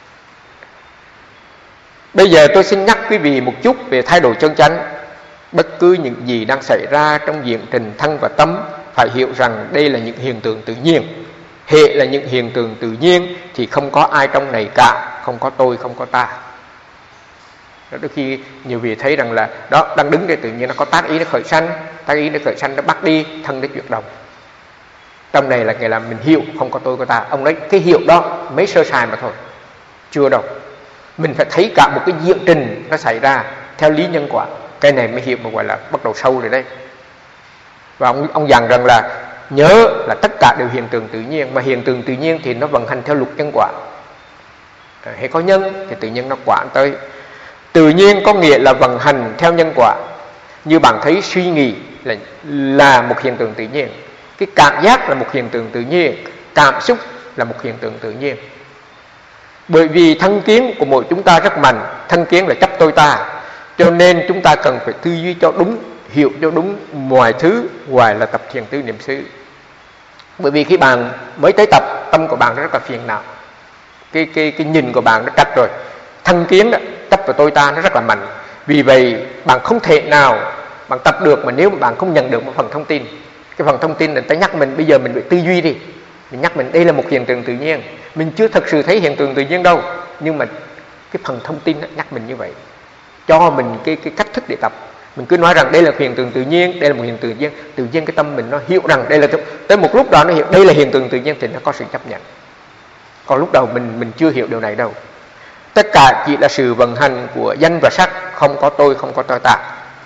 Bây giờ tôi xin nhắc quý vị một chút về thay đổi chân chánh. Bất cứ những gì đang xảy ra trong diễn trình thân và tâm, phải hiểu rằng đây là những hiện tượng tự nhiên. Hệ là những hiện tượng tự nhiên thì không có ai trong này cả, không có tôi, không có ta. Đôi khi nhiều vị thấy rằng là đó, đang đứng đây tự nhiên nó có tác ý nó khởi sanh, tác ý nó khởi sanh nó bắt đi, thân nó chuyển động. Trong này là nghĩa là mình hiểu không có tôi có ta. Ông nói cái hiểu đó mấy sơ sài mà thôi, chưa đâu. Mình phải thấy cả một cái diễn trình nó xảy ra theo lý nhân quả. Cái này mới hiểu mà gọi là bắt đầu sâu rồi đấy. Và ông dặn rằng là nhớ là tất cả đều hiện tượng tự nhiên, mà hiện tượng tự nhiên thì nó vận hành theo luật nhân quả. Hay có nhân thì tự nhiên nó quả tới. Tự nhiên có nghĩa là vận hành theo nhân quả. Như bạn thấy suy nghĩ là một hiện tượng tự nhiên, cái cảm giác là một hiện tượng tự nhiên, cảm xúc là một hiện tượng tự nhiên. Bởi vì thân kiến của mỗi chúng ta rất mạnh, thân kiến là chấp tôi ta, cho nên chúng ta cần phải tư duy cho đúng, hiểu cho đúng mọi thứ ngoài là tập thiền tư niệm xứ. Bởi vì khi bạn mới tới tập, tâm của bạn rất là phiền não, cái nhìn của bạn nó trật rồi, thân kiến đó, chấp vào tôi ta nó rất là mạnh. Vì vậy bạn không thể nào bạn tập được mà nếu mà bạn không nhận được một phần thông tin. Cái phần thông tin là ta nhắc mình, bây giờ mình phải tư duy đi, mình nhắc mình đây là một hiện tượng tự nhiên. Mình chưa thật sự thấy hiện tượng tự nhiên đâu, nhưng mà cái phần thông tin đó, nhắc mình như vậy, cho mình cái cách thức để tập. Mình cứ nói rằng đây là hiện tượng tự nhiên, đây là một hiện tượng tự nhiên cái tâm mình nó hiểu rằng đây là, tới một lúc đó nó hiểu đây là hiện tượng tự nhiên thì nó có sự chấp nhận. Còn lúc đầu mình chưa hiểu điều này đâu. Tất cả chỉ là sự vận hành của danh và sắc, không có tôi, không có ta.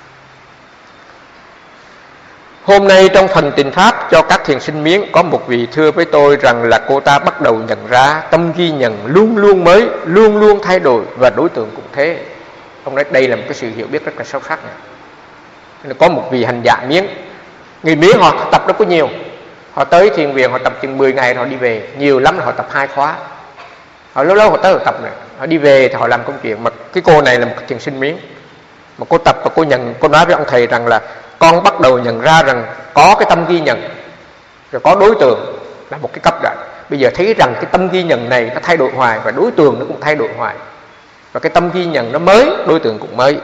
Hôm nay trong phần Tịnh Pháp cho các thiền sinh miếng, có một vị thưa với tôi rằng là cô ta bắt đầu nhận ra tâm ghi nhận luôn luôn mới, luôn luôn thay đổi và đối tượng cũng thế. Ông nói đây là một cái sự hiểu biết rất là sâu sắc này. Có một vị hành giả miếng, người miếng họ tập đâu có nhiều, họ tới thiền viện họ tập chừng 10 ngày họ đi về, nhiều lắm là họ tập 2 khóa. Họ lâu họ tới họ tập này, họ đi về thì họ làm công chuyện. Mà cái cô này là một thiền sinh miếng, mà cô tập và cô nói với ông thầy rằng là con bắt đầu nhận ra rằng có cái tâm ghi nhận, rồi có đối tượng là một cái cấp đoạn. Bây giờ thấy rằng cái tâm ghi nhận này nó thay đổi hoài và đối tượng nó cũng thay đổi hoài. Và cái tâm ghi nhận nó mới, đối tượng cũng mới.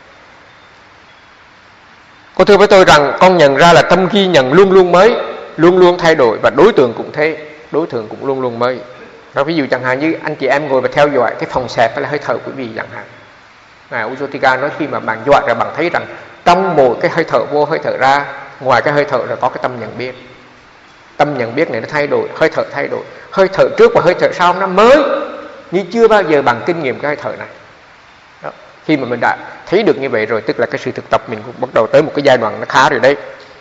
Cô thưa với tôi rằng con nhận ra là tâm ghi nhận luôn luôn mới, luôn luôn thay đổi và đối tượng cũng thế, đối tượng cũng luôn luôn mới. Rồi ví dụ chẳng hạn như anh chị em ngồi và theo dõi cái phòng xẹp hay là hơi thở quý vị chẳng hạn. Ngài Ujotika nói khi mà bạn dọa ra bạn thấy rằng trong mỗi cái hơi thở vô hơi thở ra, ngoài cái hơi thở là có cái tâm nhận biết. Tâm nhận biết này nó thay đổi, hơi thở thay đổi, hơi thở trước và hơi thở sau nó mới như chưa bao giờ bằng kinh nghiệm cái hơi thở này. Đó. Khi mà mình đã thấy được như vậy rồi, tức là cái sự thực tập mình cũng bắt đầu tới một cái giai đoạn nó khá rồi đấy.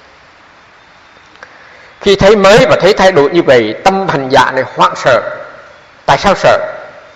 Khi thấy mới và thấy thay đổi như vậy, tâm hành giả này hoảng sợ. Tại sao sợ?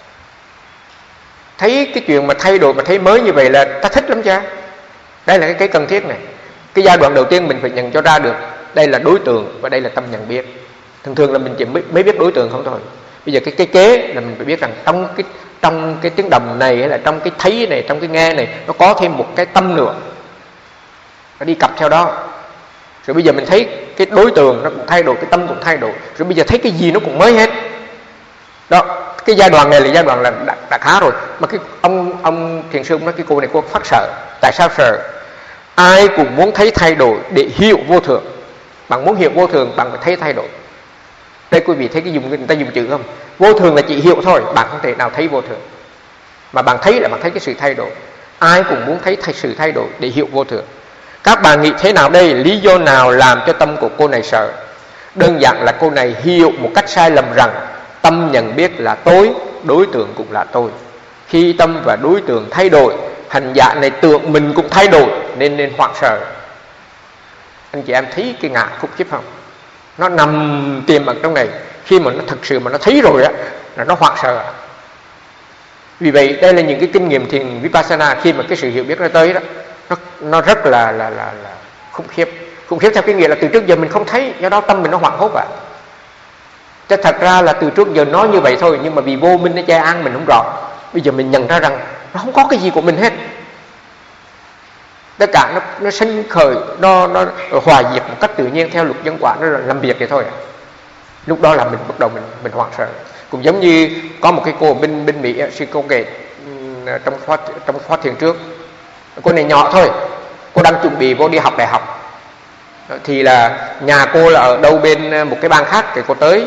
Thấy cái chuyện mà thay đổi mà thấy mới như vậy là ta thích lắm chứ. Đây là cái cần thiết này. Cái giai đoạn đầu tiên mình phải nhận cho ra được đây là đối tượng và đây là tâm nhận biết. Thường là mình chỉ mới biết đối tượng không thôi. Bây giờ cái kế là mình phải biết rằng trong cái tiếng đồng này hay là trong cái thấy này, trong cái nghe này, nó có thêm một cái tâm nữa, nó đi cặp theo đó. Rồi bây giờ mình thấy cái đối tượng nó cũng thay đổi, cái tâm cũng thay đổi. Rồi bây giờ thấy cái gì nó cũng mới hết. Đó, cái giai đoạn này là giai đoạn là đã khá rồi. Mà cái ông thiền sư nói cái cô này cô phát sợ. Tại sao sợ? Ai cũng muốn thấy thay đổi để hiểu vô thường. Bạn muốn hiểu vô thường, bạn phải thấy thay đổi. Đây quý vị thấy cái người ta dùng chữ không? Vô thường là chỉ hiểu thôi, bạn không thể nào thấy vô thường. Mà bạn thấy là bạn thấy cái sự thay đổi. Ai cũng muốn thấy sự thay đổi để hiểu vô thường. Các bạn nghĩ thế nào đây? Lý do nào làm cho tâm của cô này sợ? Đơn giản là cô này hiểu một cách sai lầm rằng tâm nhận biết là tôi, đối tượng cũng là tôi. Khi tâm và đối tượng thay đổi, hành giả này tưởng mình cũng thay đổi nên hoảng sợ. Anh chị em thấy cái ngã khúc khiếp không? Nó nằm tiềm ẩn trong này. Khi mà nó thực sự mà nó thấy rồi á, là nó hoảng sợ. Vì vậy đây là những cái kinh nghiệm thiền Vipassana. Khi mà cái sự hiểu biết nó tới đó, nó rất là khủng khiếp. Khủng khiếp theo cái nghĩa là từ trước giờ mình không thấy, do đó tâm mình nó hoảng hốt ạ. Chứ thật ra là từ trước giờ nói như vậy thôi, nhưng mà vì vô minh nó che ăn mình không rõ. Bây giờ mình nhận ra rằng nó không có cái gì của mình hết. Tất cả nó sinh khởi, nó hòa diệt một cách tự nhiên theo luật nhân quả, nó làm việc vậy thôi. Lúc đó là mình bắt đầu mình hoảng sợ. Cũng giống như có một cái cô bên Mỹ, sư cô kể trong khóa thiền trước, cô này nhỏ thôi, cô đang chuẩn bị vô đi học đại học. Thì là nhà cô là ở đâu bên một cái bang khác, thì cô tới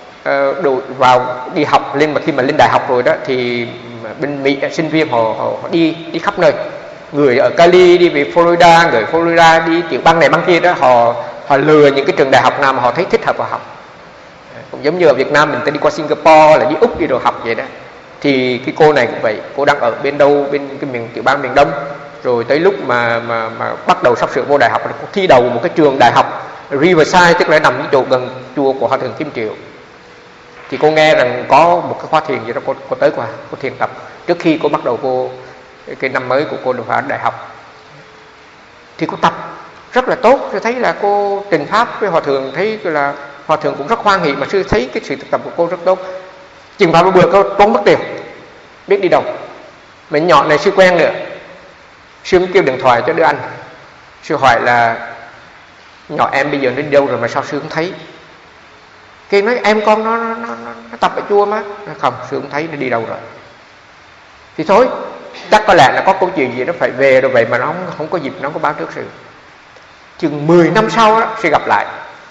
vào đi học lên, mà khi mà lên đại học rồi đó thì bên Mỹ sinh viên họ đi khắp nơi. Người ở Cali đi về Florida, người Florida đi tiểu bang này bang kia đó, họ lừa những cái trường đại học nào mà họ thấy thích hợp vào học. Cũng giống như ở Việt Nam mình ta đi qua Singapore là đi Úc đi đồ học vậy đó. Thì cái cô này cũng vậy, cô đang ở bên đâu, bên cái miền tiểu bang miền Đông. Rồi tới lúc mà bắt đầu sắp sửa vô đại học, cô thi đầu một cái trường đại học Riverside, tức là nằm cái chỗ gần chùa của Hòa thượng Kim Triệu. Thì cô nghe rằng có một cái khóa thiền gì đó, cô tới qua, cô thiền tập trước khi cô bắt đầu cái năm mới của cô được vào đại học. Thì cô tập rất là tốt, tôi thấy là cô trình pháp với Hòa thượng, thấy là Hòa thượng cũng rất hoan hỷ, mà sư thấy cái sự thực tập của cô rất tốt. Chừng vào một bữa cô trốn mất tiền, biết đi đâu. Mình nhỏ này sư quen nữa, sư kêu điện thoại cho đứa anh. Sư hỏi là nhỏ em bây giờ nó đi đâu rồi mà sao sư không thấy? Cái nói em con nó tập ở chùa mà. Nó không, sư không thấy nó đi đâu rồi. Thì thôi, chắc có lẽ là có câu chuyện gì nó phải về rồi vậy mà nó không có dịp, nó không có báo trước sư. Chừng 10 năm sau đó, sư gặp lại.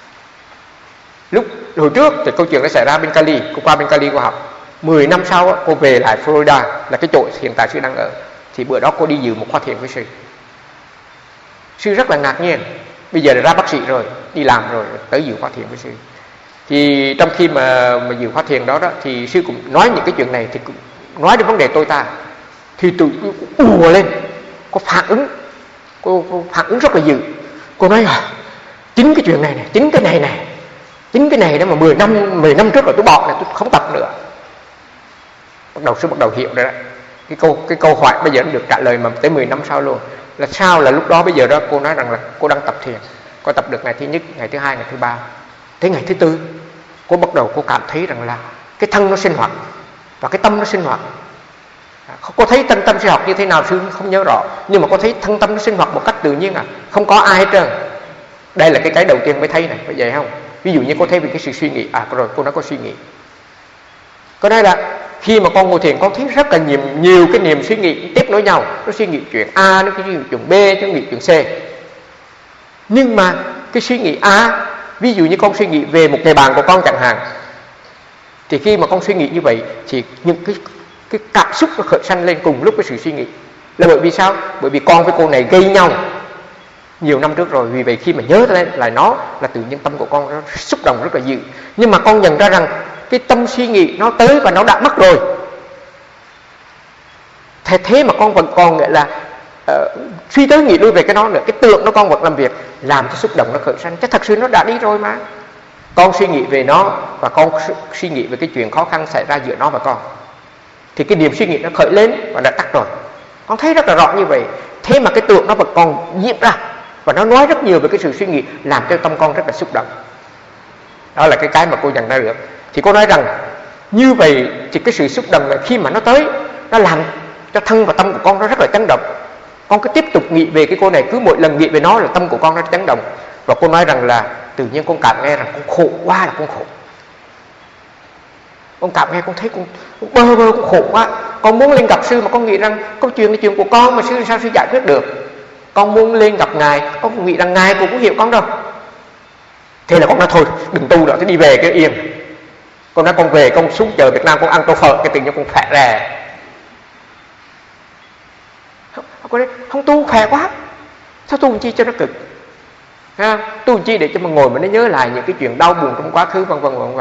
Lúc hồi trước thì câu chuyện nó xảy ra bên Cali, cô qua bên Cali cô học. 10 năm sau đó, cô về lại Florida, là cái chỗ hiện tại sư đang ở. Thì bữa đó cô đi dự một khóa thiền với sư. Sư rất là ngạc nhiên. Bây giờ là ra bác sĩ rồi, đi làm rồi, tới dự khóa thiền với sư. Thì trong khi mà dự khóa thiền đó thì sư cũng nói những cái chuyện này, thì cũng nói đến vấn đề tôi ta. Thì tự ùa lên, cô phản ứng rất là dữ. Cô nói chính cái chuyện này này, chính cái này đó mà 10 năm trước rồi tôi bỏ này, tôi không tập nữa. Sư bắt đầu hiểu rồi đó. Cái câu hỏi bây giờ nó được trả lời mà tới 10 năm sau luôn. Là sao là lúc đó bây giờ đó cô nói rằng là cô đang tập thiền. Cô tập được ngày thứ nhất, ngày thứ hai, ngày thứ ba. Tới ngày thứ tư, cô bắt đầu cô cảm thấy rằng là cái thân nó sinh hoạt và cái tâm nó sinh hoạt. Cô thấy tâm sinh hoạt như thế nào sư không nhớ rõ, nhưng mà cô thấy thân tâm nó sinh hoạt một cách tự nhiên không có ai hết trơn. Đây là cái đầu tiên mới thấy này, phải vậy không? Ví dụ như cô thấy về cái sự suy nghĩ, rồi cô nói có suy nghĩ. Có nói là khi mà con ngồi thiền con thấy rất là nhiều cái niềm suy nghĩ tiếp nối nhau. Nó suy nghĩ chuyện A, nó suy nghĩ chuyện B, nó suy nghĩ chuyện C. Nhưng mà cái suy nghĩ A, ví dụ như con suy nghĩ về một người bạn của con chẳng hạn, thì khi mà con suy nghĩ như vậy thì những cái cảm xúc nó khởi sanh lên cùng lúc với sự suy nghĩ. Là bởi vì sao? Bởi vì con với cô này gây nhau nhiều năm trước rồi. Vì vậy khi mà nhớ lại nó là tự nhiên tâm của con nó xúc động rất là dữ. Nhưng mà con nhận ra rằng cái tâm suy nghĩ nó tới và nó đã mất rồi. Thế mà con vẫn còn gọi là suy tới nghĩ lui về cái nó nữa. Cái tượng nó con vẫn làm việc, làm cho xúc động nó khởi sanh. Chứ thật sự nó đã đi rồi mà. Con suy nghĩ về nó và con suy nghĩ về cái chuyện khó khăn xảy ra giữa nó và con, thì cái niềm suy nghĩ nó khởi lên và đã tắt rồi. Con thấy rất là rõ như vậy. Thế mà cái tượng nó vẫn còn diễn ra và nó nói rất nhiều về cái sự suy nghĩ, làm cho tâm con rất là xúc động. Đó là cái mà cô nhận ra được. Thì cô nói rằng như vậy thì cái sự xúc động này khi mà nó tới, nó làm cho thân và tâm của con nó rất là chấn động. Con cứ tiếp tục nghĩ về cái cô này, cứ mỗi lần nghĩ về nó là tâm của con nó chấn động. Và cô nói rằng là tự nhiên con cảm nghe rằng con khổ quá là con khổ. Con cảm nghe con thấy con bơ con khổ quá. Con muốn lên gặp sư mà con nghĩ rằng câu chuyện là chuyện của con mà sư sao sư giải quyết được. Con muốn lên gặp ngài, con nghĩ rằng ngài cũng hiểu con đâu. Thế là con nói thôi đừng tu nữa, thế đi về cái yên. Con nói con về, con xuống chờ Việt Nam con ăn tô phở, cái tình cho con khỏe ra. Con nói không tu khỏe quá, sao tu làm chi cho nó cực. Tu làm chi để cho mà ngồi mà nó nhớ lại những cái chuyện đau buồn trong quá khứ vân vân.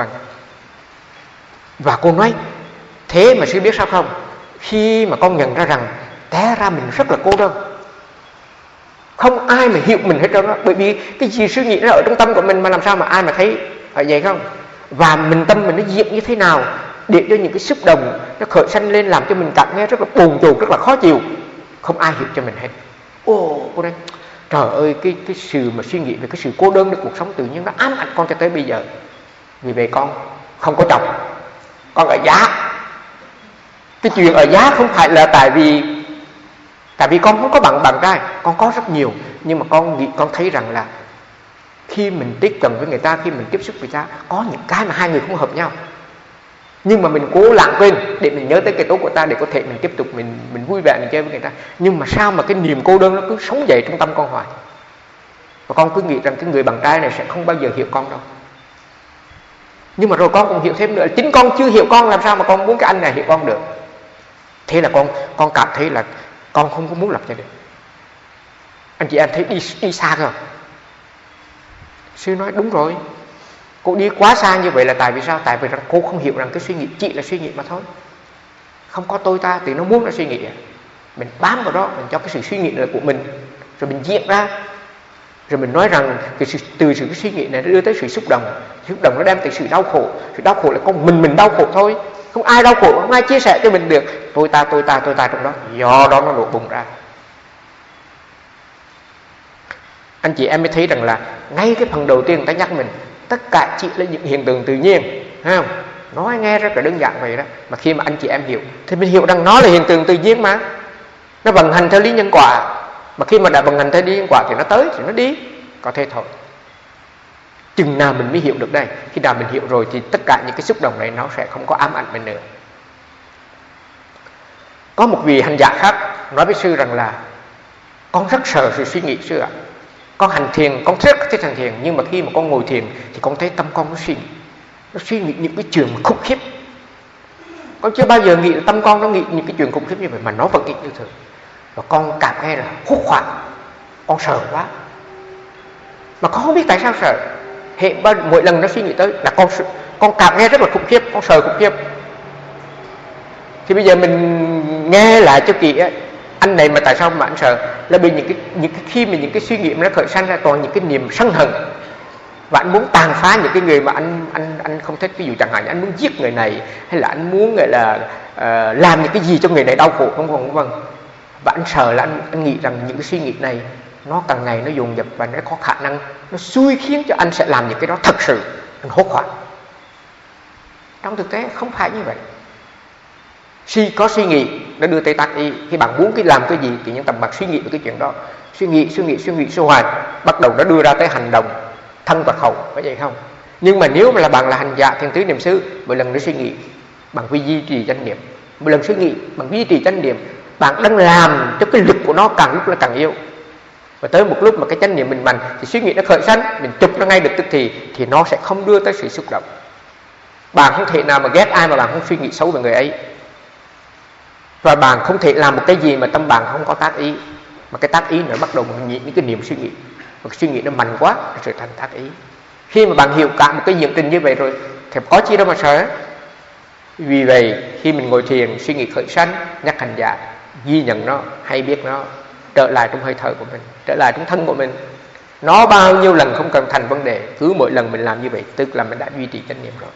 Và cô nói thế mà sư biết sao không? Khi mà con nhận ra rằng té ra mình rất là cô đơn, không ai mà hiểu mình hết trơn đó. Bởi vì cái gì suy nghĩ nó ở trong tâm của mình mà làm sao mà ai mà thấy, phải vậy không? Và tâm mình nó diễn như thế nào để cho những cái xúc động nó khởi sanh lên, làm cho mình cảm nghe rất là buồn chồn, rất là khó chịu. Không ai hiểu cho mình hết. Cô nói trời ơi, cái sự mà suy nghĩ về cái sự cô đơn của cuộc sống tự nhiên nó ám ảnh con cho tới bây giờ. Vì vậy con không có chồng, con ở giá. Cái chuyện ở giá không phải là tại vì con không có bạn trai, con có rất nhiều, nhưng mà con thấy rằng là khi mình tiếp cận với người ta, khi mình tiếp xúc với người ta, có những cái mà hai người không hợp nhau, nhưng mà mình cố lãng quên để mình nhớ tới cái tốt của ta, để có thể mình tiếp tục mình vui vẻ mình chơi với người ta. Nhưng mà sao mà cái niềm cô đơn nó cứ sống dậy trong tâm con hoài, và con cứ nghĩ rằng cái người bạn trai này sẽ không bao giờ hiểu con đâu. Nhưng mà rồi con cũng hiểu thêm nữa, chính con chưa hiểu con, làm sao mà con muốn cái anh này hiểu con được. Thế là con cảm thấy là con không có muốn lập gia đình. Anh chị em thấy đi xa không? Sư nói đúng rồi, cô đi quá xa như vậy là tại vì sao? Tại vì rằng cô không hiểu rằng cái suy nghĩ chỉ là suy nghĩ mà thôi, không có tôi ta thì nó muốn nó suy nghĩ. Mình bám vào đó, mình cho cái sự suy nghĩ là của mình, rồi mình diễn ra, rồi mình nói rằng từ sự suy nghĩ này nó đưa tới sự xúc động. Xúc động nó đem tới sự đau khổ. Sự đau khổ là con mình đau khổ thôi, không ai đau khổ, không ai chia sẻ cho mình được. Tôi ta trong đó, do đó nó nổ bùng ra. Anh chị em mới thấy rằng là ngay cái phần đầu tiên người ta nhắc mình, tất cả chỉ là những hiện tượng tự nhiên, thấy không? Nói nghe rất là đơn giản vậy đó, mà khi mà anh chị em hiểu thì mình hiểu rằng nó là hiện tượng tự nhiên mà, nó vận hành theo lý nhân quả. Mà khi mà đã vận hành theo lý nhân quả thì nó tới thì nó đi, có thế thôi. Chừng nào mình mới hiểu được đây. Khi nào mình hiểu rồi thì tất cả những cái xúc động này nó sẽ không có ám ảnh mình nữa. Có một vị hành giả khác nói với sư rằng là con rất sợ sự suy nghĩ sư ạ. Con hành thiền, con rất thích hành thiền, nhưng mà khi mà con ngồi thiền thì con thấy tâm con nó suy nghĩ những cái chuyện khủng khiếp. Con chưa bao giờ nghĩ là tâm con nó nghĩ những cái chuyện khủng khiếp như vậy, mà nó vẫn nghĩ như thường. Và con cảm nghe là hốt hoảng, con sợ quá, mà con không biết tại sao sợ. Mỗi lần nó suy nghĩ tới là con cảm nghe rất là khủng khiếp, con sợ khủng khiếp. Thì bây giờ mình nghe lại cho kỹ ấy, anh này mà tại sao mà anh sợ? Là vì khi mà những cái suy nghĩ nó khởi sanh ra toàn những cái niềm sân hận, và anh muốn tàn phá những cái người mà anh không thích. Ví dụ chẳng hạn anh muốn giết người này, hay là anh muốn gọi là làm những cái gì cho người này đau khổ, không vâng. Và anh sợ là anh nghĩ rằng những cái suy nghĩ này nó càng ngày nó dồn dập, và nó có khả năng nó xui khiến cho anh sẽ làm những cái đó thật sự. Anh hốt hoảng. Trong thực tế không phải như vậy. Có suy nghĩ nó đưa tới tác ý. Khi bạn muốn làm cái gì thì những tầm bạn suy nghĩ về cái chuyện đó, suy nghĩ suy hoài, bắt đầu nó đưa ra tới hành động thân và khẩu, có vậy không? Nhưng mà nếu mà là bạn là hành giả thiền tứ niệm xứ, mỗi lần nó suy nghĩ bạn phải duy trì chánh niệm, mỗi lần suy nghĩ bạn duy trì chánh niệm, bạn đang làm cho cái lực của nó càng lúc là càng yếu. Và tới một lúc mà cái chánh niệm mình mạnh thì suy nghĩ nó khởi sanh, mình chụp nó ngay được tức thì nó sẽ không đưa tới sự xúc động. Bạn không thể nào mà ghét ai mà bạn không suy nghĩ xấu về người ấy. Và bạn không thể làm một cái gì mà tâm bạn không có tác ý, mà cái tác ý nó bắt đầu nghĩ những cái niệm suy nghĩ, và cái suy nghĩ nó mạnh quá nó trở thành tác ý. Khi mà bạn hiểu cả một cái diễn trình như vậy rồi thì có chi đâu mà sợ. Vì vậy khi mình ngồi thiền, suy nghĩ khởi sanh, nhắc hành giả ghi nhận nó, hay biết nó, trở lại trong hơi thở của mình, trở lại trong thân của mình. Nó bao nhiêu lần không cần thành vấn đề, cứ mỗi lần mình làm như vậy tức là mình đã duy trì chánh niệm rồi.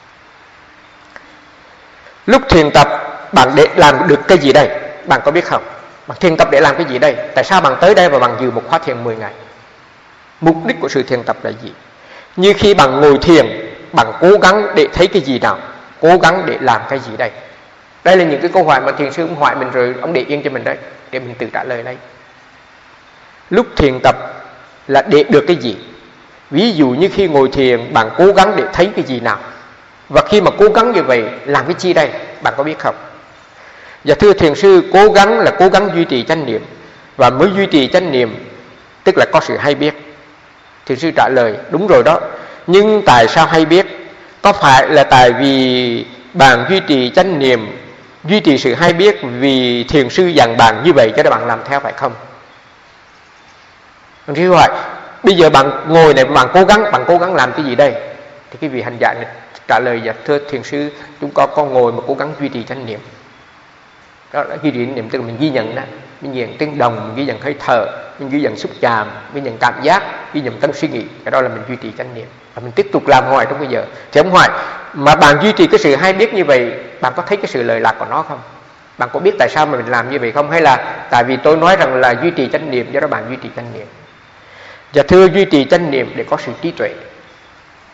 Lúc thiền tập bạn để làm được cái gì đây? Bạn có biết không? Bạn thiền tập để làm cái gì đây? Tại sao bạn tới đây và bạn dự một khóa thiền 10 ngày? Mục đích của sự thiền tập là gì? Như khi bạn ngồi thiền, bạn cố gắng để thấy cái gì nào? Cố gắng để làm cái gì đây? Đây là những cái câu hỏi mà thiền sư ông hỏi mình rồi ông để yên cho mình đấy, để mình tự trả lời đây. Lúc thiền tập là để được cái gì? Ví dụ như khi ngồi thiền, bạn cố gắng để thấy cái gì nào? Và khi mà cố gắng như vậy, làm cái chi đây? Bạn có biết không? Dạ thưa thiền sư, cố gắng là cố gắng duy trì chánh niệm. Và mới duy trì chánh niệm tức là có sự hay biết. Thiền sư trả lời, đúng rồi đó. Nhưng tại sao hay biết? Có phải là tại vì bạn duy trì chánh niệm, duy trì sự hay biết vì thiền sư dặn bạn như vậy cho nên bạn làm theo phải không? Thiền sư hỏi, bây giờ bạn ngồi này, bạn cố gắng làm cái gì đây? Thì cái vị hành giả này trả lời, dạ thưa thiền sư, chúng con ngồi mà cố gắng duy trì chánh niệm. Đó là duy trì chánh niệm tức là mình ghi nhận đó, mình ghi nhận tiếng đồng, mình ghi nhận hơi thở, mình ghi nhận xúc chạm, mình ghi nhận cảm giác, ghi nhận tâm suy nghĩ. Cái đó là mình duy trì chánh niệm. Và mình tiếp tục làm hoài trong bây giờ. Thì ông hỏi, mà bạn duy trì cái sự hay biết như vậy, bạn có thấy cái sự lợi lạc của nó không? Bạn có biết tại sao mà mình làm như vậy không? Hay là tại vì tôi nói rằng là duy trì chánh niệm, do đó bạn duy trì chánh niệm? Dạ thưa, duy trì chánh niệm để có sự trí tuệ.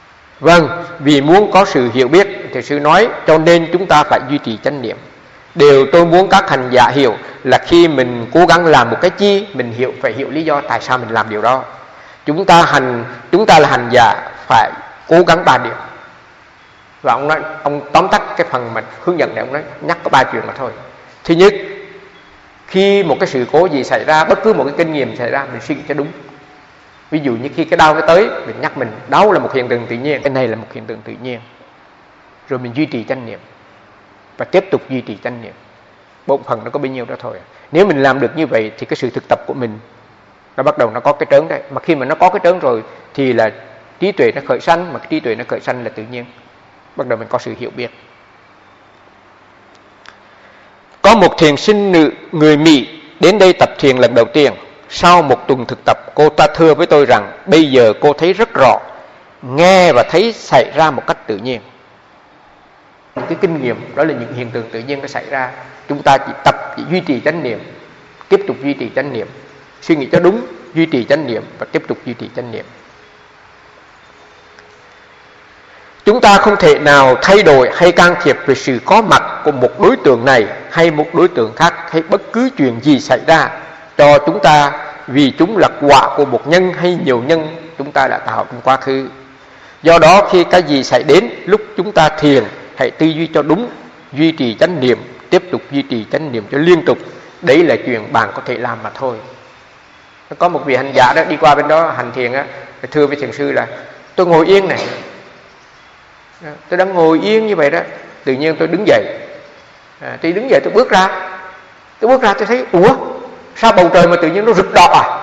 Vâng, vì muốn có sự hiểu biết, thì sư nói cho nên chúng ta phải duy trì chánh niệm. Điều tôi muốn các hành giả hiểu là khi mình cố gắng làm một cái chi, mình phải hiểu lý do tại sao mình làm điều đó. Chúng ta là hành giả phải cố gắng 3 điều. Và ông tóm tắt cái phần mà hướng dẫn này, ông nói nhắc có 3 chuyện mà thôi. Thứ nhất, khi một cái sự cố gì xảy ra, bất cứ một cái kinh nghiệm xảy ra, mình suy nghĩ cho đúng. Ví dụ như khi cái đau nó tới, mình nhắc mình đau là một hiện tượng tự nhiên, cái này là một hiện tượng tự nhiên. Rồi mình duy trì chánh niệm và tiếp tục duy trì chánh niệm. Bổn phận nó có bấy nhiêu đó thôi. Nếu mình làm được như vậy thì cái sự thực tập của mình nó bắt đầu nó có cái trớn đấy. Mà khi mà nó có cái trớn rồi thì là trí tuệ nó khởi sanh, mà cái trí tuệ nó khởi sanh là tự nhiên. Bắt đầu mình có sự hiểu biết. Có một thiền sinh nữ người Mỹ đến đây tập thiền lần đầu tiên. Sau một tuần thực tập, cô ta thưa với tôi rằng bây giờ cô thấy rất rõ, nghe và thấy xảy ra một cách tự nhiên. Những cái kinh nghiệm đó là những hiện tượng tự nhiên nó xảy ra. Chúng ta chỉ duy trì chánh niệm, tiếp tục duy trì chánh niệm, suy nghĩ cho đúng, duy trì chánh niệm và tiếp tục duy trì chánh niệm. Chúng ta không thể nào thay đổi hay can thiệp về sự có mặt của một đối tượng này hay một đối tượng khác hay bất cứ chuyện gì xảy ra cho chúng ta, vì chúng là quả của một nhân hay nhiều nhân chúng ta đã tạo trong quá khứ. Do đó khi cái gì xảy đến lúc chúng ta thiền, hãy tư duy cho đúng, duy trì chánh niệm, tiếp tục duy trì chánh niệm cho liên tục. Đấy là chuyện bạn có thể làm mà thôi. Có một vị hành giả đó đi qua bên đó hành thiền á, thưa với thiền sư là tôi ngồi yên này, tôi đang ngồi yên như vậy đó, tự nhiên tôi đứng dậy. Tôi đứng dậy tôi bước ra tôi thấy ủa sao bầu trời mà tự nhiên nó rực đỏ à,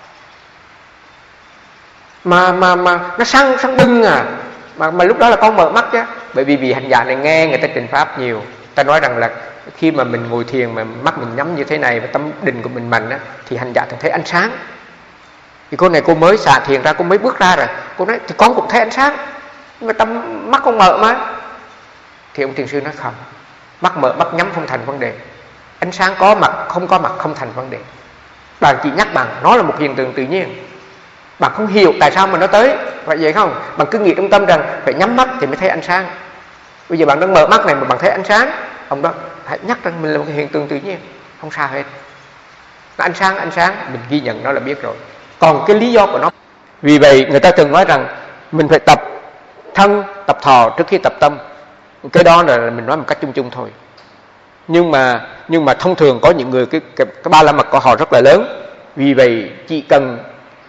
mà nó sáng bừng à, mà lúc đó là con mở mắt chứ. Bởi vì vị hành giả này nghe người ta trình pháp nhiều, ta nói rằng là khi mà mình ngồi thiền mà mắt mình nhắm như thế này và tâm định của mình mạnh á, thì hành giả thường thấy ánh sáng. Thì cô này cô mới xả thiền ra, cô mới bước ra rồi, cô nói thì con cũng thấy ánh sáng, nhưng mà mắt con mở mà. Thì ông thiền sư nói không, mắt mở mắt nhắm không thành vấn đề, ánh sáng có mặt không thành vấn đề. Bạn chỉ nhắc bạn nó là một hiện tượng tự nhiên, bạn không hiểu tại sao mà nó tới vậy không. Bạn cứ nghĩ trong tâm rằng phải nhắm mắt thì mới thấy ánh sáng. Bây giờ bạn đang mở mắt này mà bạn thấy ánh sáng, ông đó hãy nhắc rằng mình là một cái hiện tượng tự nhiên, không sao hết. Nó ánh sáng mình ghi nhận nó là biết rồi. Còn cái lý do của nó, vì vậy người ta thường nói rằng mình phải tập thân tập thọ trước khi tập tâm. Cái đó là mình nói một cách chung chung thôi. Nhưng mà thông thường có những người cái ba la mật của họ rất là lớn. Vì vậy chỉ cần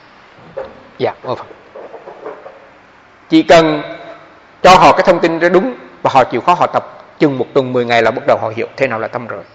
cho họ cái thông tin đó đúng và họ chịu khó họ tập chừng 1 tuần 10 ngày là bắt đầu họ hiểu thế nào là tâm rồi.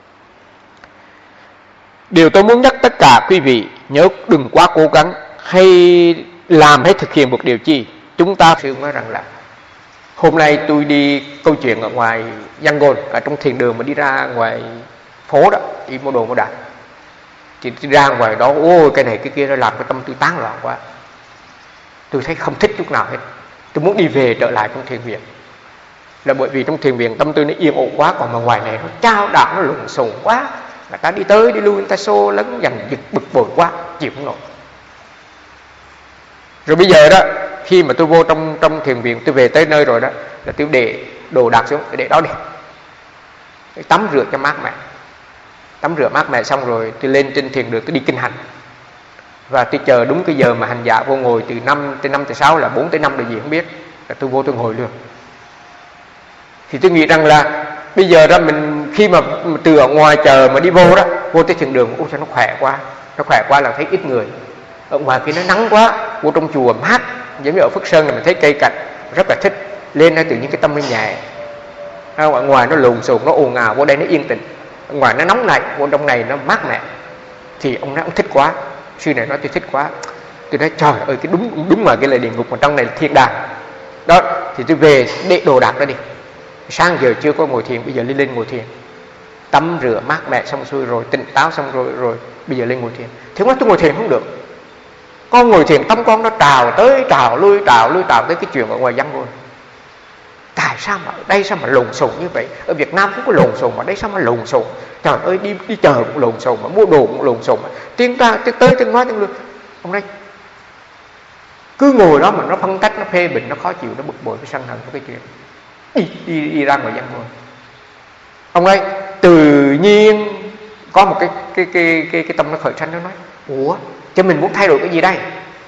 Điều tôi muốn nhắc tất cả quý vị nhớ đừng quá cố gắng hay làm hay thực hiện một điều chi. Chúng ta sư nói rằng là hôm nay tôi đi câu chuyện ở ngoài Yangon, ở trong thiền đường mà đi ra ngoài phố đó, đi mua đồ mua đạc, thì đi ra ngoài đó, ôi cái này cái kia nó làm cái tâm tôi tán loạn quá. Tôi thấy không thích chút nào hết. Tôi muốn đi về trở lại trong thiền viện. Là bởi vì trong thiền viện tâm tôi nó yên ổn quá, còn mà ngoài này nó chao đảo, nó lộn xộn quá. Người ta đi tới đi lui, người ta xô lấn giành giật bực bội quá, chịu không nổi. Rồi bây giờ đó, khi mà tôi vô trong thiền viện, tôi về tới nơi rồi đó, là tôi để đồ đạc xuống, để đó đi. Tôi tắm rửa cho mát mẻ. Tắm rửa mát mẻ xong rồi tôi lên trên thiền đường, tôi đi kinh hành. Và tôi chờ đúng cái giờ mà hành giả vô ngồi từ 5 tới 6 là 4 tới 5 là gì không biết. Là tôi vô tôi ngồi luôn. Thì tôi nghĩ rằng là bây giờ đó mình khi mà từ ở ngoài chờ mà đi vô đó, vô tới thiền đường, ôi sao nó khỏe quá. Nó khỏe quá là thấy ít người. Ở ngoài kia nó nắng quá, vô trong chùa mát, giống như ở Phước Sơn là mình thấy cây cạch rất là thích. Lên đây tự nhiên cái tâm nó nhẹ. Ở ngoài nó lùn xùn, nó ồn ào, vô đây nó yên tĩnh. Ở ngoài nó nóng này, vô trong này nó mát mẻ. Thì ông nói ông thích quá. Sư này nói tôi thích quá. Tôi nói trời ơi cái đúng ngoài cái là địa ngục, mà trong này là thiên đàng. Đó, thì tôi về để đồ đạc đó đi. Sáng giờ chưa có ngồi thiền, bây giờ lên ngồi thiền. Tắm rửa mát mẻ xong xuôi rồi, tỉnh táo xong rồi bây giờ lên ngồi thiền. Thế mà tôi ngồi thiền không được. Con ngồi thiền tâm con nó trào tới trào lui tới cái chuyện ở ngoài văn rồi. Tại sao mà ở đây sao mà lộn xộn như vậy? Ở Việt Nam cũng có lộn xộn mà đây sao mà lộn xộn? Trời ơi đi chờ cũng lộn xộn, mà mua đồ cũng lộn xộn, mà tiếng tới tiếng nói tiếng lui. Ông nói Cứ ngồi đó mà nó phân tích, nó phê bình, nó khó chịu, nó bực bội, nó sân hận cái chuyện đi ra ngoài gian ngồi. Ông ấy tự nhiên có một cái tâm nó khởi sanh, nó nói ủa cho mình muốn thay đổi cái gì đây?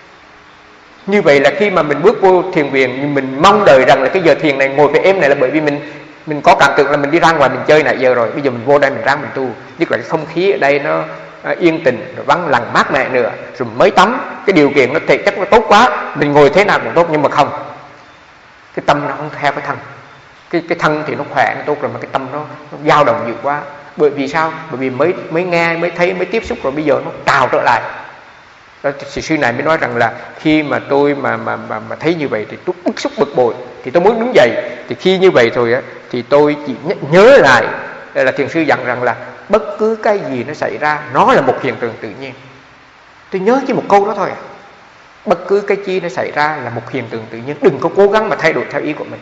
Như vậy là khi mà mình bước vô thiền viện, mình mong đợi rằng là cái giờ thiền này ngồi về êm này là bởi vì mình có cảm tưởng là mình đi ra ngoài mình chơi nãy giờ rồi, bây giờ mình vô đây mình ráng mình tu. Nhất là cái không khí ở đây nó yên tĩnh, rồi vắng lặng mát mẻ nữa, rồi mới tắm, cái điều kiện nó thể chất nó tốt quá, mình ngồi thế nào cũng tốt. Nhưng mà không, cái tâm nó không theo cái thân. Cái thân thì nó khỏe, nó tốt rồi, mà cái tâm nó dao động dữ quá. Bởi vì sao? Bởi vì mới nghe, mới thấy, mới tiếp xúc, rồi bây giờ nó trào trở lại. Đó, sư này mới nói rằng là khi mà tôi mà thấy như vậy thì tôi bức xúc bực bội, thì tôi muốn đứng dậy. Thì khi như vậy rồi á, thì tôi chỉ nhớ lại là thiền sư dặn rằng là bất cứ cái gì nó xảy ra, nó là một hiện tượng tự nhiên. Tôi nhớ chỉ một câu đó thôi. Bất cứ cái chi nó xảy ra là một hiện tượng tự nhiên, đừng có cố gắng mà thay đổi theo ý của mình.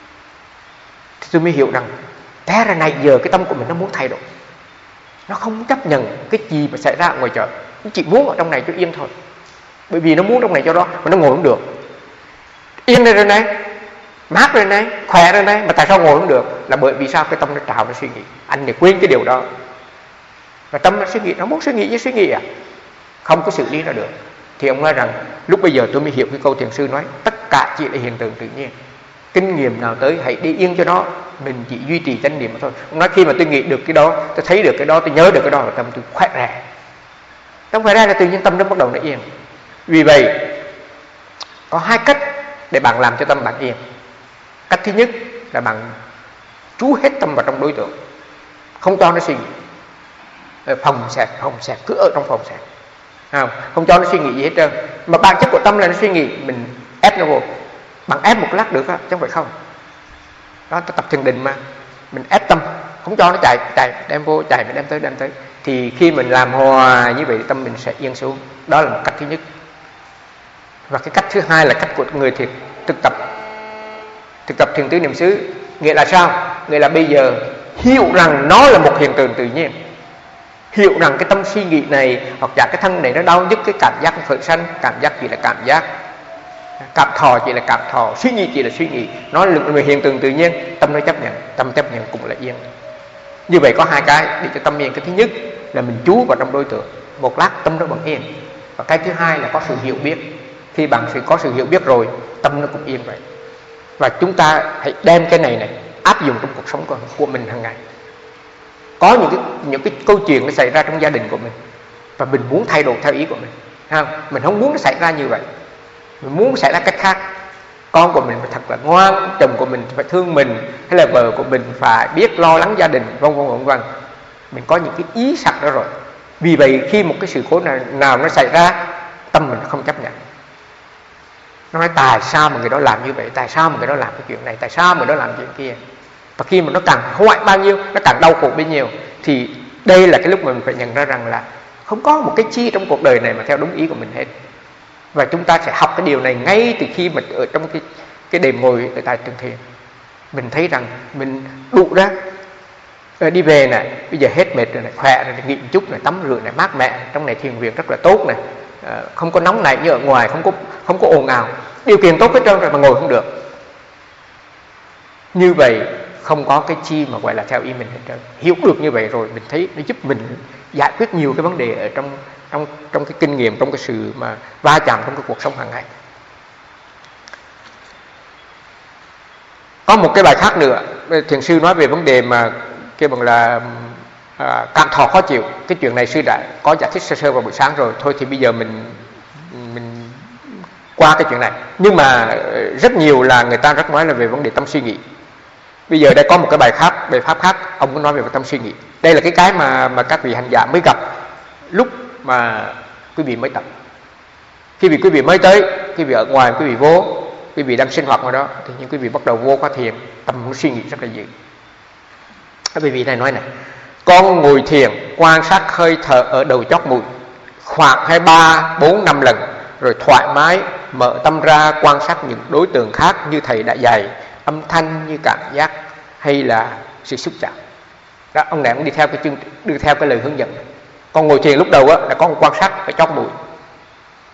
Thì tôi mới hiểu rằng té ra này giờ cái tâm của mình nó muốn thay đổi, nó không chấp nhận cái gì mà xảy ra ở ngoài chợ, nó chỉ muốn ở trong này cho yên thôi. Bởi vì nó muốn trong này cho đó, mà nó ngồi không được. Yên đây rồi này, mát rồi này, khỏe rồi này, mà tại sao ngồi không được? Là bởi vì sao? Cái tâm nó trào, nó suy nghĩ. Anh này quên cái điều đó. Và tâm nó suy nghĩ, nó muốn suy nghĩ với suy nghĩ không có xử lý nó được. Thì ông nói rằng lúc bây giờ tôi mới hiểu cái câu thiền sư nói tất cả chỉ là hiện tượng tự nhiên. Kinh nghiệm nào tới hãy đi yên cho nó, mình chỉ duy trì chánh niệm mà thôi. Ông nói khi mà tôi nghĩ được cái đó, tôi thấy được cái đó, tôi nhớ được cái đó là tâm tôi khỏe rẻ. Không phải ra là tự nhiên tâm nó bắt đầu nó yên. Vì vậy có hai cách để bạn làm cho tâm bạn yên. Cách thứ nhất là bạn chú hết tâm vào trong đối tượng, không cho nó suy nghĩ. Phòng xẹp cứ ở trong phòng xẹp, không cho nó suy nghĩ gì hết trơn. Mà bản chất của tâm là nó suy nghĩ, mình ép nó vô. Bạn ép một lát được á, chứ không phải không. Đó, tập thiền định mà, mình ép tâm, không cho nó chạy đem vô, chạy mình đem tới. Thì khi mình làm hòa như vậy, tâm mình sẽ yên xuống. Đó là một cách thứ nhất. Và cái cách thứ hai là cách của người thực tập thiền tứ niệm xứ. Nghĩa là sao? Nghĩa là bây giờ hiểu rằng nó là một hiện tượng tự nhiên, hiểu rằng cái tâm suy nghĩ này hoặc giả cái thân này nó đau nhức, cái cảm giác khởi sanh, cảm giác chỉ là cảm giác, cảm thọ chỉ là cảm thọ, suy nghĩ chỉ là suy nghĩ, nó là một hiện tượng tự nhiên. Tâm nó chấp nhận, tâm chấp nhận cũng là yên. Như vậy có hai cái để cho tâm yên. Cái thứ nhất là mình chú vào trong đối tượng, một lát tâm nó vẫn yên. Và cái thứ hai là có sự hiểu biết. Khi bạn có sự hiểu biết rồi, tâm nó cũng yên vậy. Và chúng ta hãy đem cái này áp dụng trong cuộc sống của mình hàng ngày. Có những cái câu chuyện nó xảy ra trong gia đình của mình, và mình muốn thay đổi theo ý của mình, mình không muốn nó xảy ra như vậy, mình muốn xảy ra cách khác. Con của mình phải thật là ngoan, chồng của mình phải thương mình, hay là vợ của mình phải biết lo lắng gia đình, vân vân. Mình có những cái ý sẵn đó rồi. Vì vậy khi một cái sự cố nào nó xảy ra, tâm mình không chấp nhận. Nó nói tại sao mà người đó làm như vậy, tại sao mà người đó làm cái chuyện này, tại sao mà người đó làm chuyện kia. Và khi mà nó càng hoại bao nhiêu, nó càng đau khổ bấy nhiêu, thì đây là cái lúc mà mình phải nhận ra rằng là không có một cái chi trong cuộc đời này mà theo đúng ý của mình hết. Và chúng ta sẽ học cái điều này ngay từ khi mà ở trong cái đêm ngồi ở tại trường thiền. Mình thấy rằng mình đủ ra, đi về này, bây giờ hết mệt rồi này, khỏe rồi, nghỉ một chút này, tắm rửa này, mát mẻ, trong này thiền viện rất là tốt này, không có nóng này như ở ngoài, không có ồn ào, điều kiện tốt hết trơn rồi mà ngồi không được. Như vậy không có cái chi mà gọi là theo ý mình hết trơn. Hiểu được như vậy rồi, mình thấy nó giúp mình giải quyết nhiều cái vấn đề ở trong cái kinh nghiệm, trong cái sự mà va chạm trong cái cuộc sống hàng ngày. Có một cái bài khác nữa, thiền sư nói về vấn đề mà kêu bằng là cảm thọ khó chịu. Cái chuyện này sư đã có giải thích sơ vào buổi sáng rồi, thôi thì bây giờ mình qua cái chuyện này. Nhưng mà rất nhiều là người ta rất nói là về vấn đề tâm suy nghĩ. Bây giờ đây có một cái bài pháp khác, ông có nói về tâm suy nghĩ. Đây là cái mà các vị hành giả mới gặp lúc mà quý vị mới tập. Khi quý vị mới tới, quý vị ở ngoài, quý vị vô, quý vị đang sinh hoạt ngoài đó, thì những quý vị bắt đầu vô qua thiền, tâm nó suy nghĩ rất là dữ. Quý vị này nói này, con ngồi thiền quan sát hơi thở ở đầu chót mũi khoảng 2, 3, 4, 5 lần, rồi thoải mái mở tâm ra quan sát những đối tượng khác như thầy đã dạy, âm thanh, như cảm giác hay là sự xúc chạm. Đó, ông này ông đi theo cái lời hướng dẫn. Con ngồi thiền lúc đầu á là con quan sát ở chót mũi,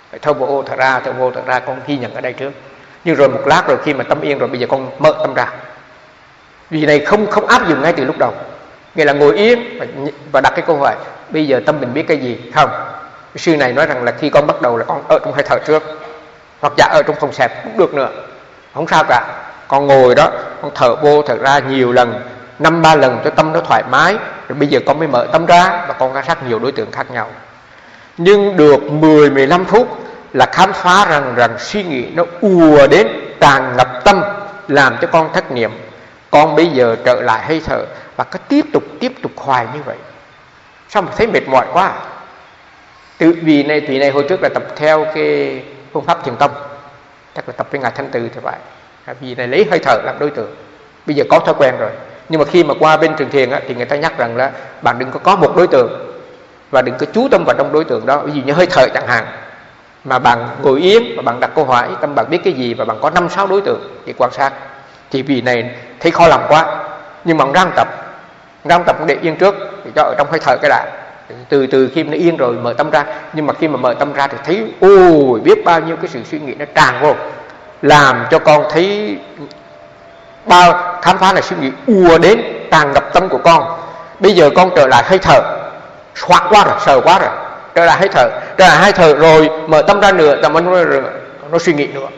thở vô thở ra, con ghi nhận ở đây trước. Nhưng rồi một lát rồi khi mà tâm yên rồi, bây giờ con mở tâm ra. Vì này không áp dụng ngay từ lúc đầu. Nghĩa là ngồi yên và đặt cái câu hỏi, bây giờ tâm mình biết cái gì? Không. Sư này nói rằng là khi con bắt đầu là con ở trong hơi thở trước, hoặc giả ở trong phòng xẹp cũng được nữa, không sao cả. Con ngồi đó, con thở vô thở ra nhiều lần, 5-3 lần cho tâm nó thoải mái. Rồi bây giờ con mới mở tâm ra và con quan sát nhiều đối tượng khác nhau. Nhưng được 10-15 phút là khám phá rằng suy nghĩ nó ùa đến tràn ngập tâm, làm cho con thất niệm. Con bây giờ trở lại hơi thở và cứ tiếp tục hoài như vậy. Sao mà thấy mệt mỏi quá. Vì này hồi trước là tập theo cái phương pháp thiền tông, chắc là tập với ngài Thanh Từ thì vậy. Vì này lấy hơi thở làm đối tượng, bây giờ có thói quen rồi. Nhưng mà khi mà qua bên trường thiền thì người ta nhắc rằng là bạn đừng có một đối tượng và đừng có chú tâm vào trong đối tượng đó. Ví dụ như hơi thở chẳng hạn, mà bạn ngồi yên và bạn đặt câu hỏi, tâm bạn biết cái gì, và bạn có 5-6 đối tượng để quan sát. Thì vì này thấy khó làm quá, nhưng mà ráng tập để yên trước để cho ở trong hơi thở cái đã. Từ khi nó yên rồi mở tâm ra. Nhưng mà khi mà mở tâm ra thì thấy biết bao nhiêu cái sự suy nghĩ nó tràn vô, làm cho con thấy khám phá là suy nghĩ ùa đến tràn ngập tâm của con. Bây giờ con trở lại hơi thở, soát quá rồi, sờ quá rồi, trở lại hơi thở rồi mở tâm ra nữa, tâm nó suy nghĩ nữa.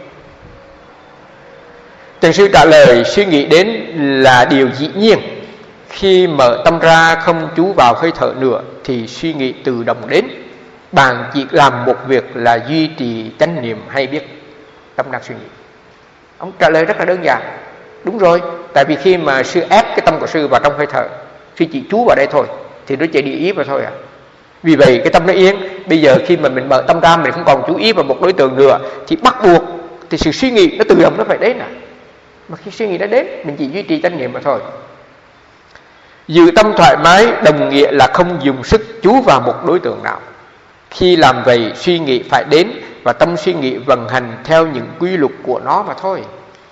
Thiền sư trả lời suy nghĩ đến là điều dĩ nhiên. Khi mở tâm ra không chú vào hơi thở nữa thì suy nghĩ tự động đến. Bạn chỉ làm một việc là duy trì chánh niệm hay biết tâm đang suy nghĩ. Ông trả lời rất là đơn giản. Đúng rồi, tại vì khi mà sư ép cái tâm của sư vào trong hơi thở, sư chỉ chú vào đây thôi thì nó chỉ đi ý vào thôi à. Vì vậy cái tâm nó yên. Bây giờ khi mà mình mở tâm ra, mình không còn chú ý vào một đối tượng nữa thì bắt buộc thì sự suy nghĩ nó tự động nó phải đến à. Mà khi suy nghĩ đã đến, mình chỉ duy trì chánh niệm mà thôi. Giữ tâm thoải mái đồng nghĩa là không dùng sức chú vào một đối tượng nào. Khi làm vậy, suy nghĩ phải đến và tâm suy nghĩ vận hành theo những quy luật của nó mà thôi.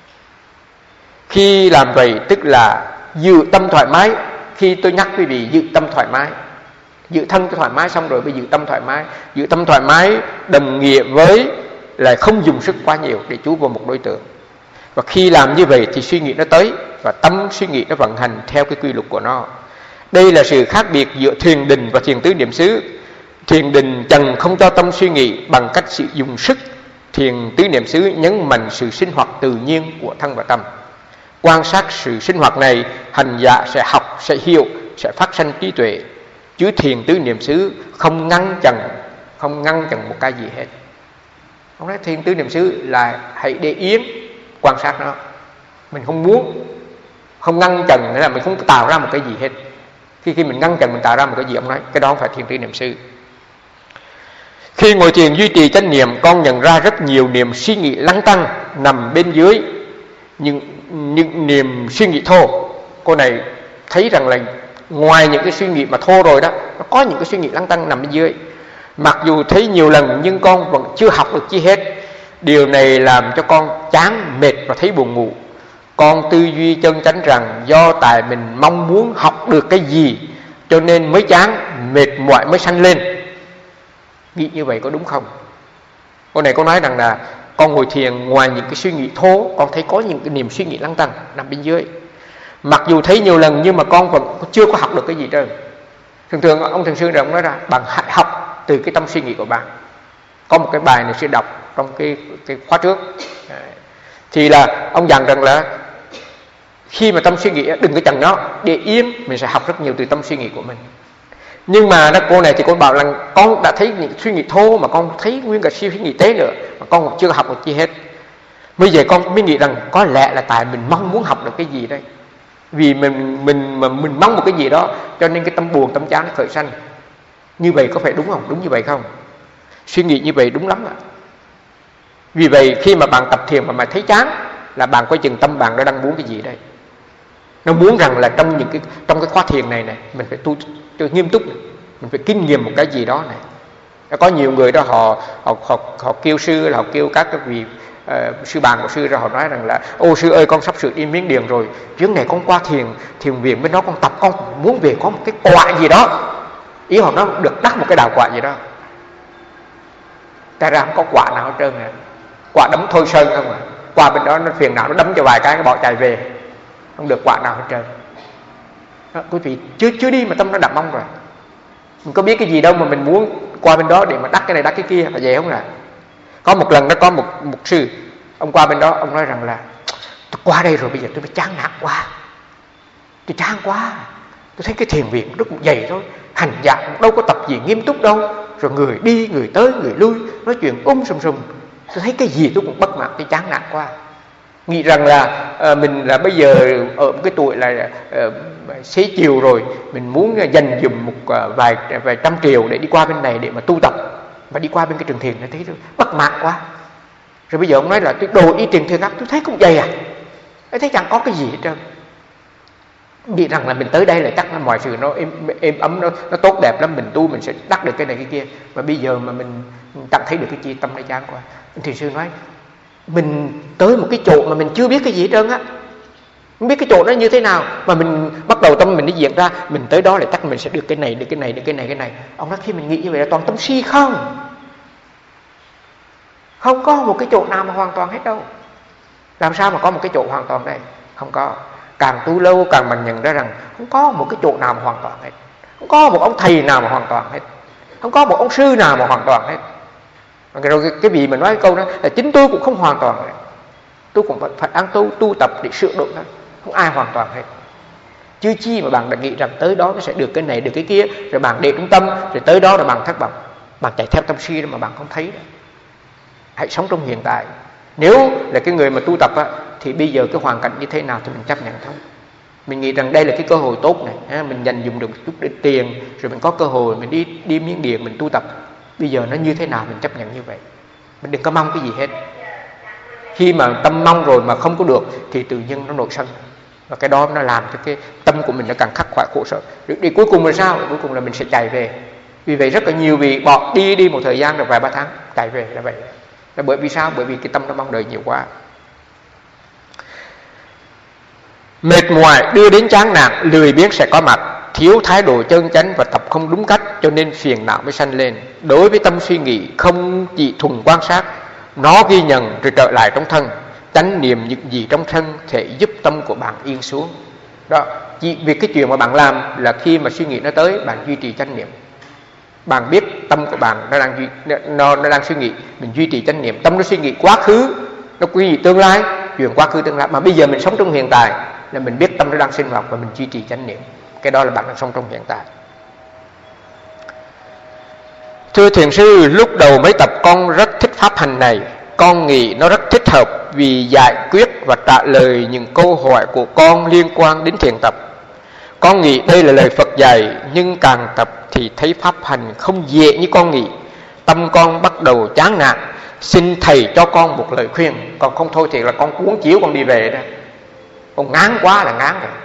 Khi làm vậy tức là giữ tâm thoải mái. Khi tôi nhắc quý vị giữ tâm thoải mái, giữ thân thoải mái xong rồi bây giữ tâm thoải mái. Giữ tâm thoải mái đồng nghĩa với là không dùng sức quá nhiều để chú vào một đối tượng. Và khi làm như vậy thì suy nghĩ nó tới và tâm suy nghĩ nó vận hành theo cái quy luật của nó. Đây là sự khác biệt giữa thiền định và thiền tứ niệm xứ. Thiền định chẳng không cho tâm suy nghĩ bằng cách sử dụng sức. Thiền tứ niệm xứ nhấn mạnh sự sinh hoạt tự nhiên của thân và tâm. Quan sát sự sinh hoạt này, hành giả sẽ học, sẽ hiểu, sẽ phát sanh trí tuệ. Chứ thiền tứ niệm xứ không ngăn chặn một cái gì hết. Ông nói thiền tứ niệm xứ là hãy để yên, quan sát nó. Mình không muốn, không ngăn chặn, nghĩa là mình không tạo ra một cái gì hết. Khi mình ngăn chặn mình tạo ra một cái gì, ông nói cái đó không phải thiền tứ niệm xứ. Khi ngồi thiền duy trì chánh niệm, con nhận ra rất nhiều niệm suy nghĩ lăng tăng nằm bên dưới những niệm suy nghĩ thô. Cô này thấy rằng là ngoài những cái suy nghĩ mà thô rồi đó, nó có những cái suy nghĩ lăng tăng nằm bên dưới. Mặc dù thấy nhiều lần nhưng con vẫn chưa học được chi hết. Điều này làm cho con chán, mệt và thấy buồn ngủ. Con tư duy chân chánh rằng do tại mình mong muốn học được cái gì cho nên mới chán, mệt mỏi mới sanh lên. Nghĩ như vậy có đúng không? Cô này có nói rằng là con ngồi thiền ngoài những cái suy nghĩ thô, con thấy có những cái niềm suy nghĩ lăng tăng nằm bên dưới. Mặc dù thấy nhiều lần nhưng mà con vẫn chưa có học được cái gì trơn. Thường ông thiền sư ông nói ra bạn hãy học từ cái tâm suy nghĩ của bạn. Có một cái bài này sẽ đọc trong cái khóa trước. Thì là ông dặn rằng là khi mà tâm suy nghĩ đừng có chặn nó, để yên, mình sẽ học rất nhiều từ tâm suy nghĩ của mình. Nhưng mà cô này thì con bảo là con đã thấy những suy nghĩ thô mà con thấy nguyên cả suy nghĩ tế nữa mà con còn chưa học được chi hết. Bây giờ con mới nghĩ rằng có lẽ là tại mình mong muốn học được cái gì đây. Vì mình mong một cái gì đó cho nên cái tâm buồn, tâm chán nó khởi sanh. Như vậy có phải đúng không? Đúng như vậy không? Suy nghĩ như vậy đúng lắm ạ. Vì vậy khi mà bạn tập thiền mà thấy chán là bạn coi chừng tâm bạn nó đang muốn cái gì đây. Nó muốn rằng là trong cái khóa thiền này mình phải tu nghiêm túc này. Mình phải kinh nghiệm một cái gì đó này. Có nhiều người đó họ kêu sư, là họ kêu các cái vị sư bạn của sư ra, họ nói rằng là ô sư ơi, con sắp sửa đi Miến Điện rồi, chuyến này con qua thiền viện bên đó con tập, con muốn về có một cái quả gì đó. Ý họ nói được đắc một cái đạo quả gì đó. ta ra không có quả nào hết trơn à. Quả đấm thôi sơn không à. Qua bên đó nó phiền não, nó đấm cho vài cái nó bỏ chạy về, không được quả nào hết trơn. Đó, quý vị chưa đi mà tâm nó đậm mong rồi. Mình có biết cái gì đâu mà mình muốn qua bên đó để mà đắc cái này đắc cái kia, phải vậy không ạ? Có một lần nó có một mục sư, ông qua bên đó, ông nói rằng là tôi qua đây rồi bây giờ tôi mới chán nản quá, tôi chán quá, tôi thấy cái thiền viện nó cũng dày thôi, hành giả đâu có tập gì nghiêm túc đâu, rồi người đi người tới người lui nói chuyện sùm sùm, tôi thấy cái gì tôi cũng bất mãn, tôi chán nản quá. Nghĩ rằng là mình là bây giờ ở một cái tuổi là xế chiều rồi, mình muốn dành dùm một vài trăm triệu để đi qua bên này để mà tu tập, và đi qua bên cái trường thiền này thấy bất mãn quá. Rồi bây giờ ông nói là tôi đồ đi trường thiền khác, tôi thấy cũng vậy à, tôi thấy chẳng có cái gì hết trơn. Nghĩ rằng là mình tới đây là chắc là mọi sự nó êm ấm, nó tốt đẹp lắm, mình tu mình sẽ đắc được cái này cái kia. Mà bây giờ mà mình chẳng thấy được cái chi, tâm nó chán quá. Thiền sư nói mình tới một cái chỗ mà mình chưa biết cái gì hết trơn á, không biết cái chỗ đó như thế nào, mà mình bắt đầu tâm mình đi diễn ra, mình tới đó là chắc mình sẽ được cái này, được cái này, được cái này, cái này. Ông nói khi mình nghĩ như vậy là toàn tâm si không, không có một cái chỗ nào mà hoàn toàn hết đâu. Làm sao mà có một cái chỗ hoàn toàn đây? Không có. Càng tu lâu càng mình nhận ra rằng không có một cái chỗ nào mà hoàn toàn hết, không có một ông thầy nào mà hoàn toàn hết, không có một ông sư nào mà hoàn toàn hết. Rồi cái vị mà nói cái câu đó là chính tôi cũng không hoàn toàn hết. Tôi cũng phải ăn tu tập để sửa đổi thôi, không ai hoàn toàn hết. Chứ chi mà bạn đã nghĩ rằng tới đó nó sẽ được cái này được cái kia, rồi bạn để trung tâm, rồi tới đó là bạn thất vọng, bạn chạy theo tâm si mà bạn không thấy đó. Hãy sống trong hiện tại. Nếu là cái người mà tu tập á, thì bây giờ cái hoàn cảnh như thế nào thì mình chấp nhận thôi. Mình nghĩ rằng đây là cái cơ hội tốt này, mình dành dùng được một chút tiền, rồi mình có cơ hội mình đi Miến Điện mình tu tập. Bây giờ nó như thế nào mình chấp nhận như vậy. Mình đừng có mong cái gì hết. Khi mà tâm mong rồi mà không có được thì tự nhiên nó nổi sân, và cái đó nó làm cho cái tâm của mình nó càng khắc khoải khổ sở. Đi cuối cùng là sao? Cuối cùng là mình sẽ chạy về. Vì vậy rất là nhiều vị bỏ đi một thời gian rồi vài ba tháng chạy về là vậy. Là bởi vì sao? Bởi vì cái tâm nó mong đợi nhiều quá. Mệt mỏi đưa đến chán nản, lười biếng sẽ có mặt, thiếu thái độ chân chánh và tập không đúng cách, cho nên phiền não mới sanh lên. Đối với tâm suy nghĩ không chỉ thuần quan sát, nó ghi nhận rồi trở lại trong thân, chánh niệm những gì trong thân sẽ giúp tâm của bạn yên xuống. Đó, chỉ vì cái chuyện mà bạn làm là khi mà suy nghĩ nó tới, bạn duy trì chánh niệm. Bạn biết tâm của bạn nó đang suy nghĩ, mình duy trì chánh niệm. Tâm nó suy nghĩ quá khứ, nó suy nghĩ tương lai, chuyện quá khứ tương lai. Mà bây giờ mình sống trong hiện tại là mình biết tâm nó đang sinh hoạt và mình duy trì chánh niệm. Cái đó là bạn đang sống trong hiện tại. Thưa thiền sư, lúc đầu mới tập con rất thích pháp hành này. Con nghĩ nó rất thích hợp vì giải quyết và trả lời những câu hỏi của con liên quan đến thiền tập. Con nghĩ đây là lời Phật dạy, nhưng càng tập thì thấy pháp hành không dễ như con nghĩ. Tâm con bắt đầu chán nản. Xin thầy cho con một lời khuyên. Còn không thôi thì là con cuốn chiếu con đi về đó. Con ngán quá là ngán rồi.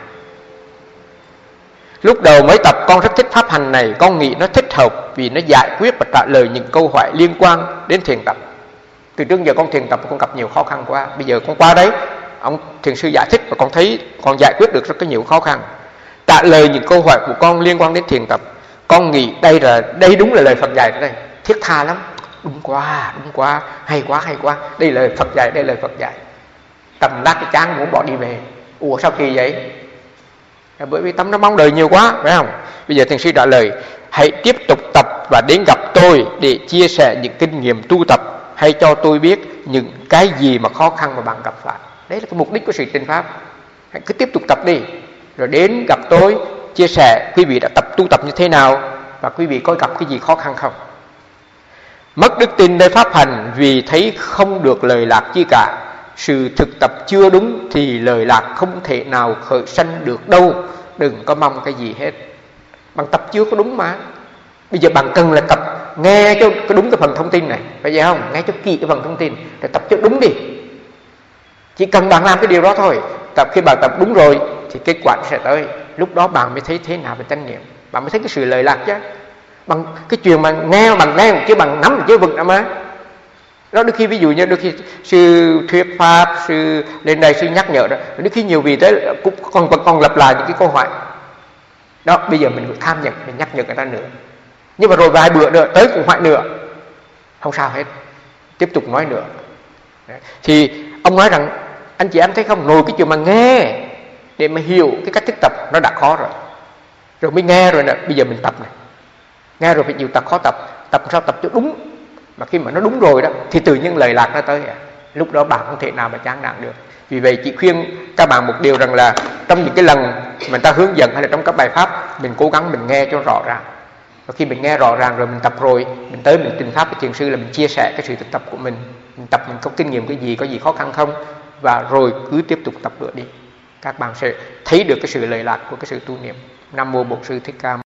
Lúc đầu mới tập con rất thích pháp hành này. Con nghĩ nó thích hợp vì nó giải quyết và trả lời những câu hỏi liên quan đến thiền tập. Từ trước giờ con thiền tập con gặp nhiều khó khăn quá. Bây giờ con qua đấy, ông thiền sư giải thích và con thấy con giải quyết được rất nhiều khó khăn. Trả lời những câu hỏi của con liên quan đến thiền tập. Con nghĩ đây đúng là lời Phật dạy đây. Thiết tha lắm. Đúng quá, hay quá. Đây là lời Phật dạy, đây là lời Phật dạy. Cầm lát cái chán muốn bỏ đi về. Ủa sao kỳ vậy? Bởi vì tâm nó mong đợi nhiều quá, phải không? Bây giờ thiền sư trả lời, hãy tiếp tục tập và đến gặp tôi để chia sẻ những kinh nghiệm tu tập, hay cho tôi biết những cái gì mà khó khăn mà bạn gặp phải. Đấy là cái mục đích của sự trình pháp. Hãy cứ tiếp tục tập đi, rồi đến gặp tôi chia sẻ quý vị đã tu tập như thế nào và quý vị có gặp cái gì khó khăn không. Mất đức tin nơi pháp hành vì thấy không được lời lạc chi cả. Sự thực tập chưa đúng thì lời lạc không thể nào khởi sanh được đâu. Đừng có mong cái gì hết. Bạn tập chưa có đúng mà. Bây giờ bạn cần là tập nghe cho đúng cái phần thông tin này, phải vậy không? Nghe cho kỹ cái phần thông tin rồi tập cho đúng đi. Chỉ cần bạn làm cái điều đó thôi. Tập khi bạn tập đúng rồi thì kết quả sẽ tới. Lúc đó bạn mới thấy thế nào về chánh niệm. Bạn mới thấy cái sự lời lạc chứ. Bằng cái chuyện mà nghe bạn nghe chứ bạn nắm chứ vững mà. Đó, đôi khi ví dụ như đôi khi sư thuyết pháp, sư lên đây sư nhắc nhở đó, đôi khi nhiều vị tới cũng còn lặp lại những cái câu hỏi đó. Bây giờ mình tham nhận, mình nhắc nhở người ta nữa, nhưng mà rồi vài bữa nữa tới cũng hỏi nữa, không sao hết. tiếp tục nói nữa. Thì ông nói rằng anh chị em thấy không, ngồi cái chuyện mà nghe để mà hiểu cái cách thức tập nó đã khó rồi. Rồi mới nghe rồi nè, bây giờ mình tập này. Nghe rồi phải chịu tập, khó tập. Tập sao tập cho đúng. Mà khi mà nó đúng rồi đó thì tự nhiên lời lạc nó tới. Lúc đó bạn không thể nào mà chán nản được. Vì vậy chị khuyên các bạn một điều rằng là trong những cái lần mình ta hướng dẫn hay là trong các bài pháp, mình cố gắng mình nghe cho rõ ràng. Và khi mình nghe rõ ràng rồi mình tập rồi, mình tới mình trình pháp với thiền sư là mình chia sẻ cái sự thực tập của mình tập mình có kinh nghiệm cái gì, có gì khó khăn không, và rồi cứ tiếp tục tập nữa đi. Các bạn sẽ thấy được cái sự lợi lạc của cái sự tu niệm. Nam mô Bổn Sư Thích Ca.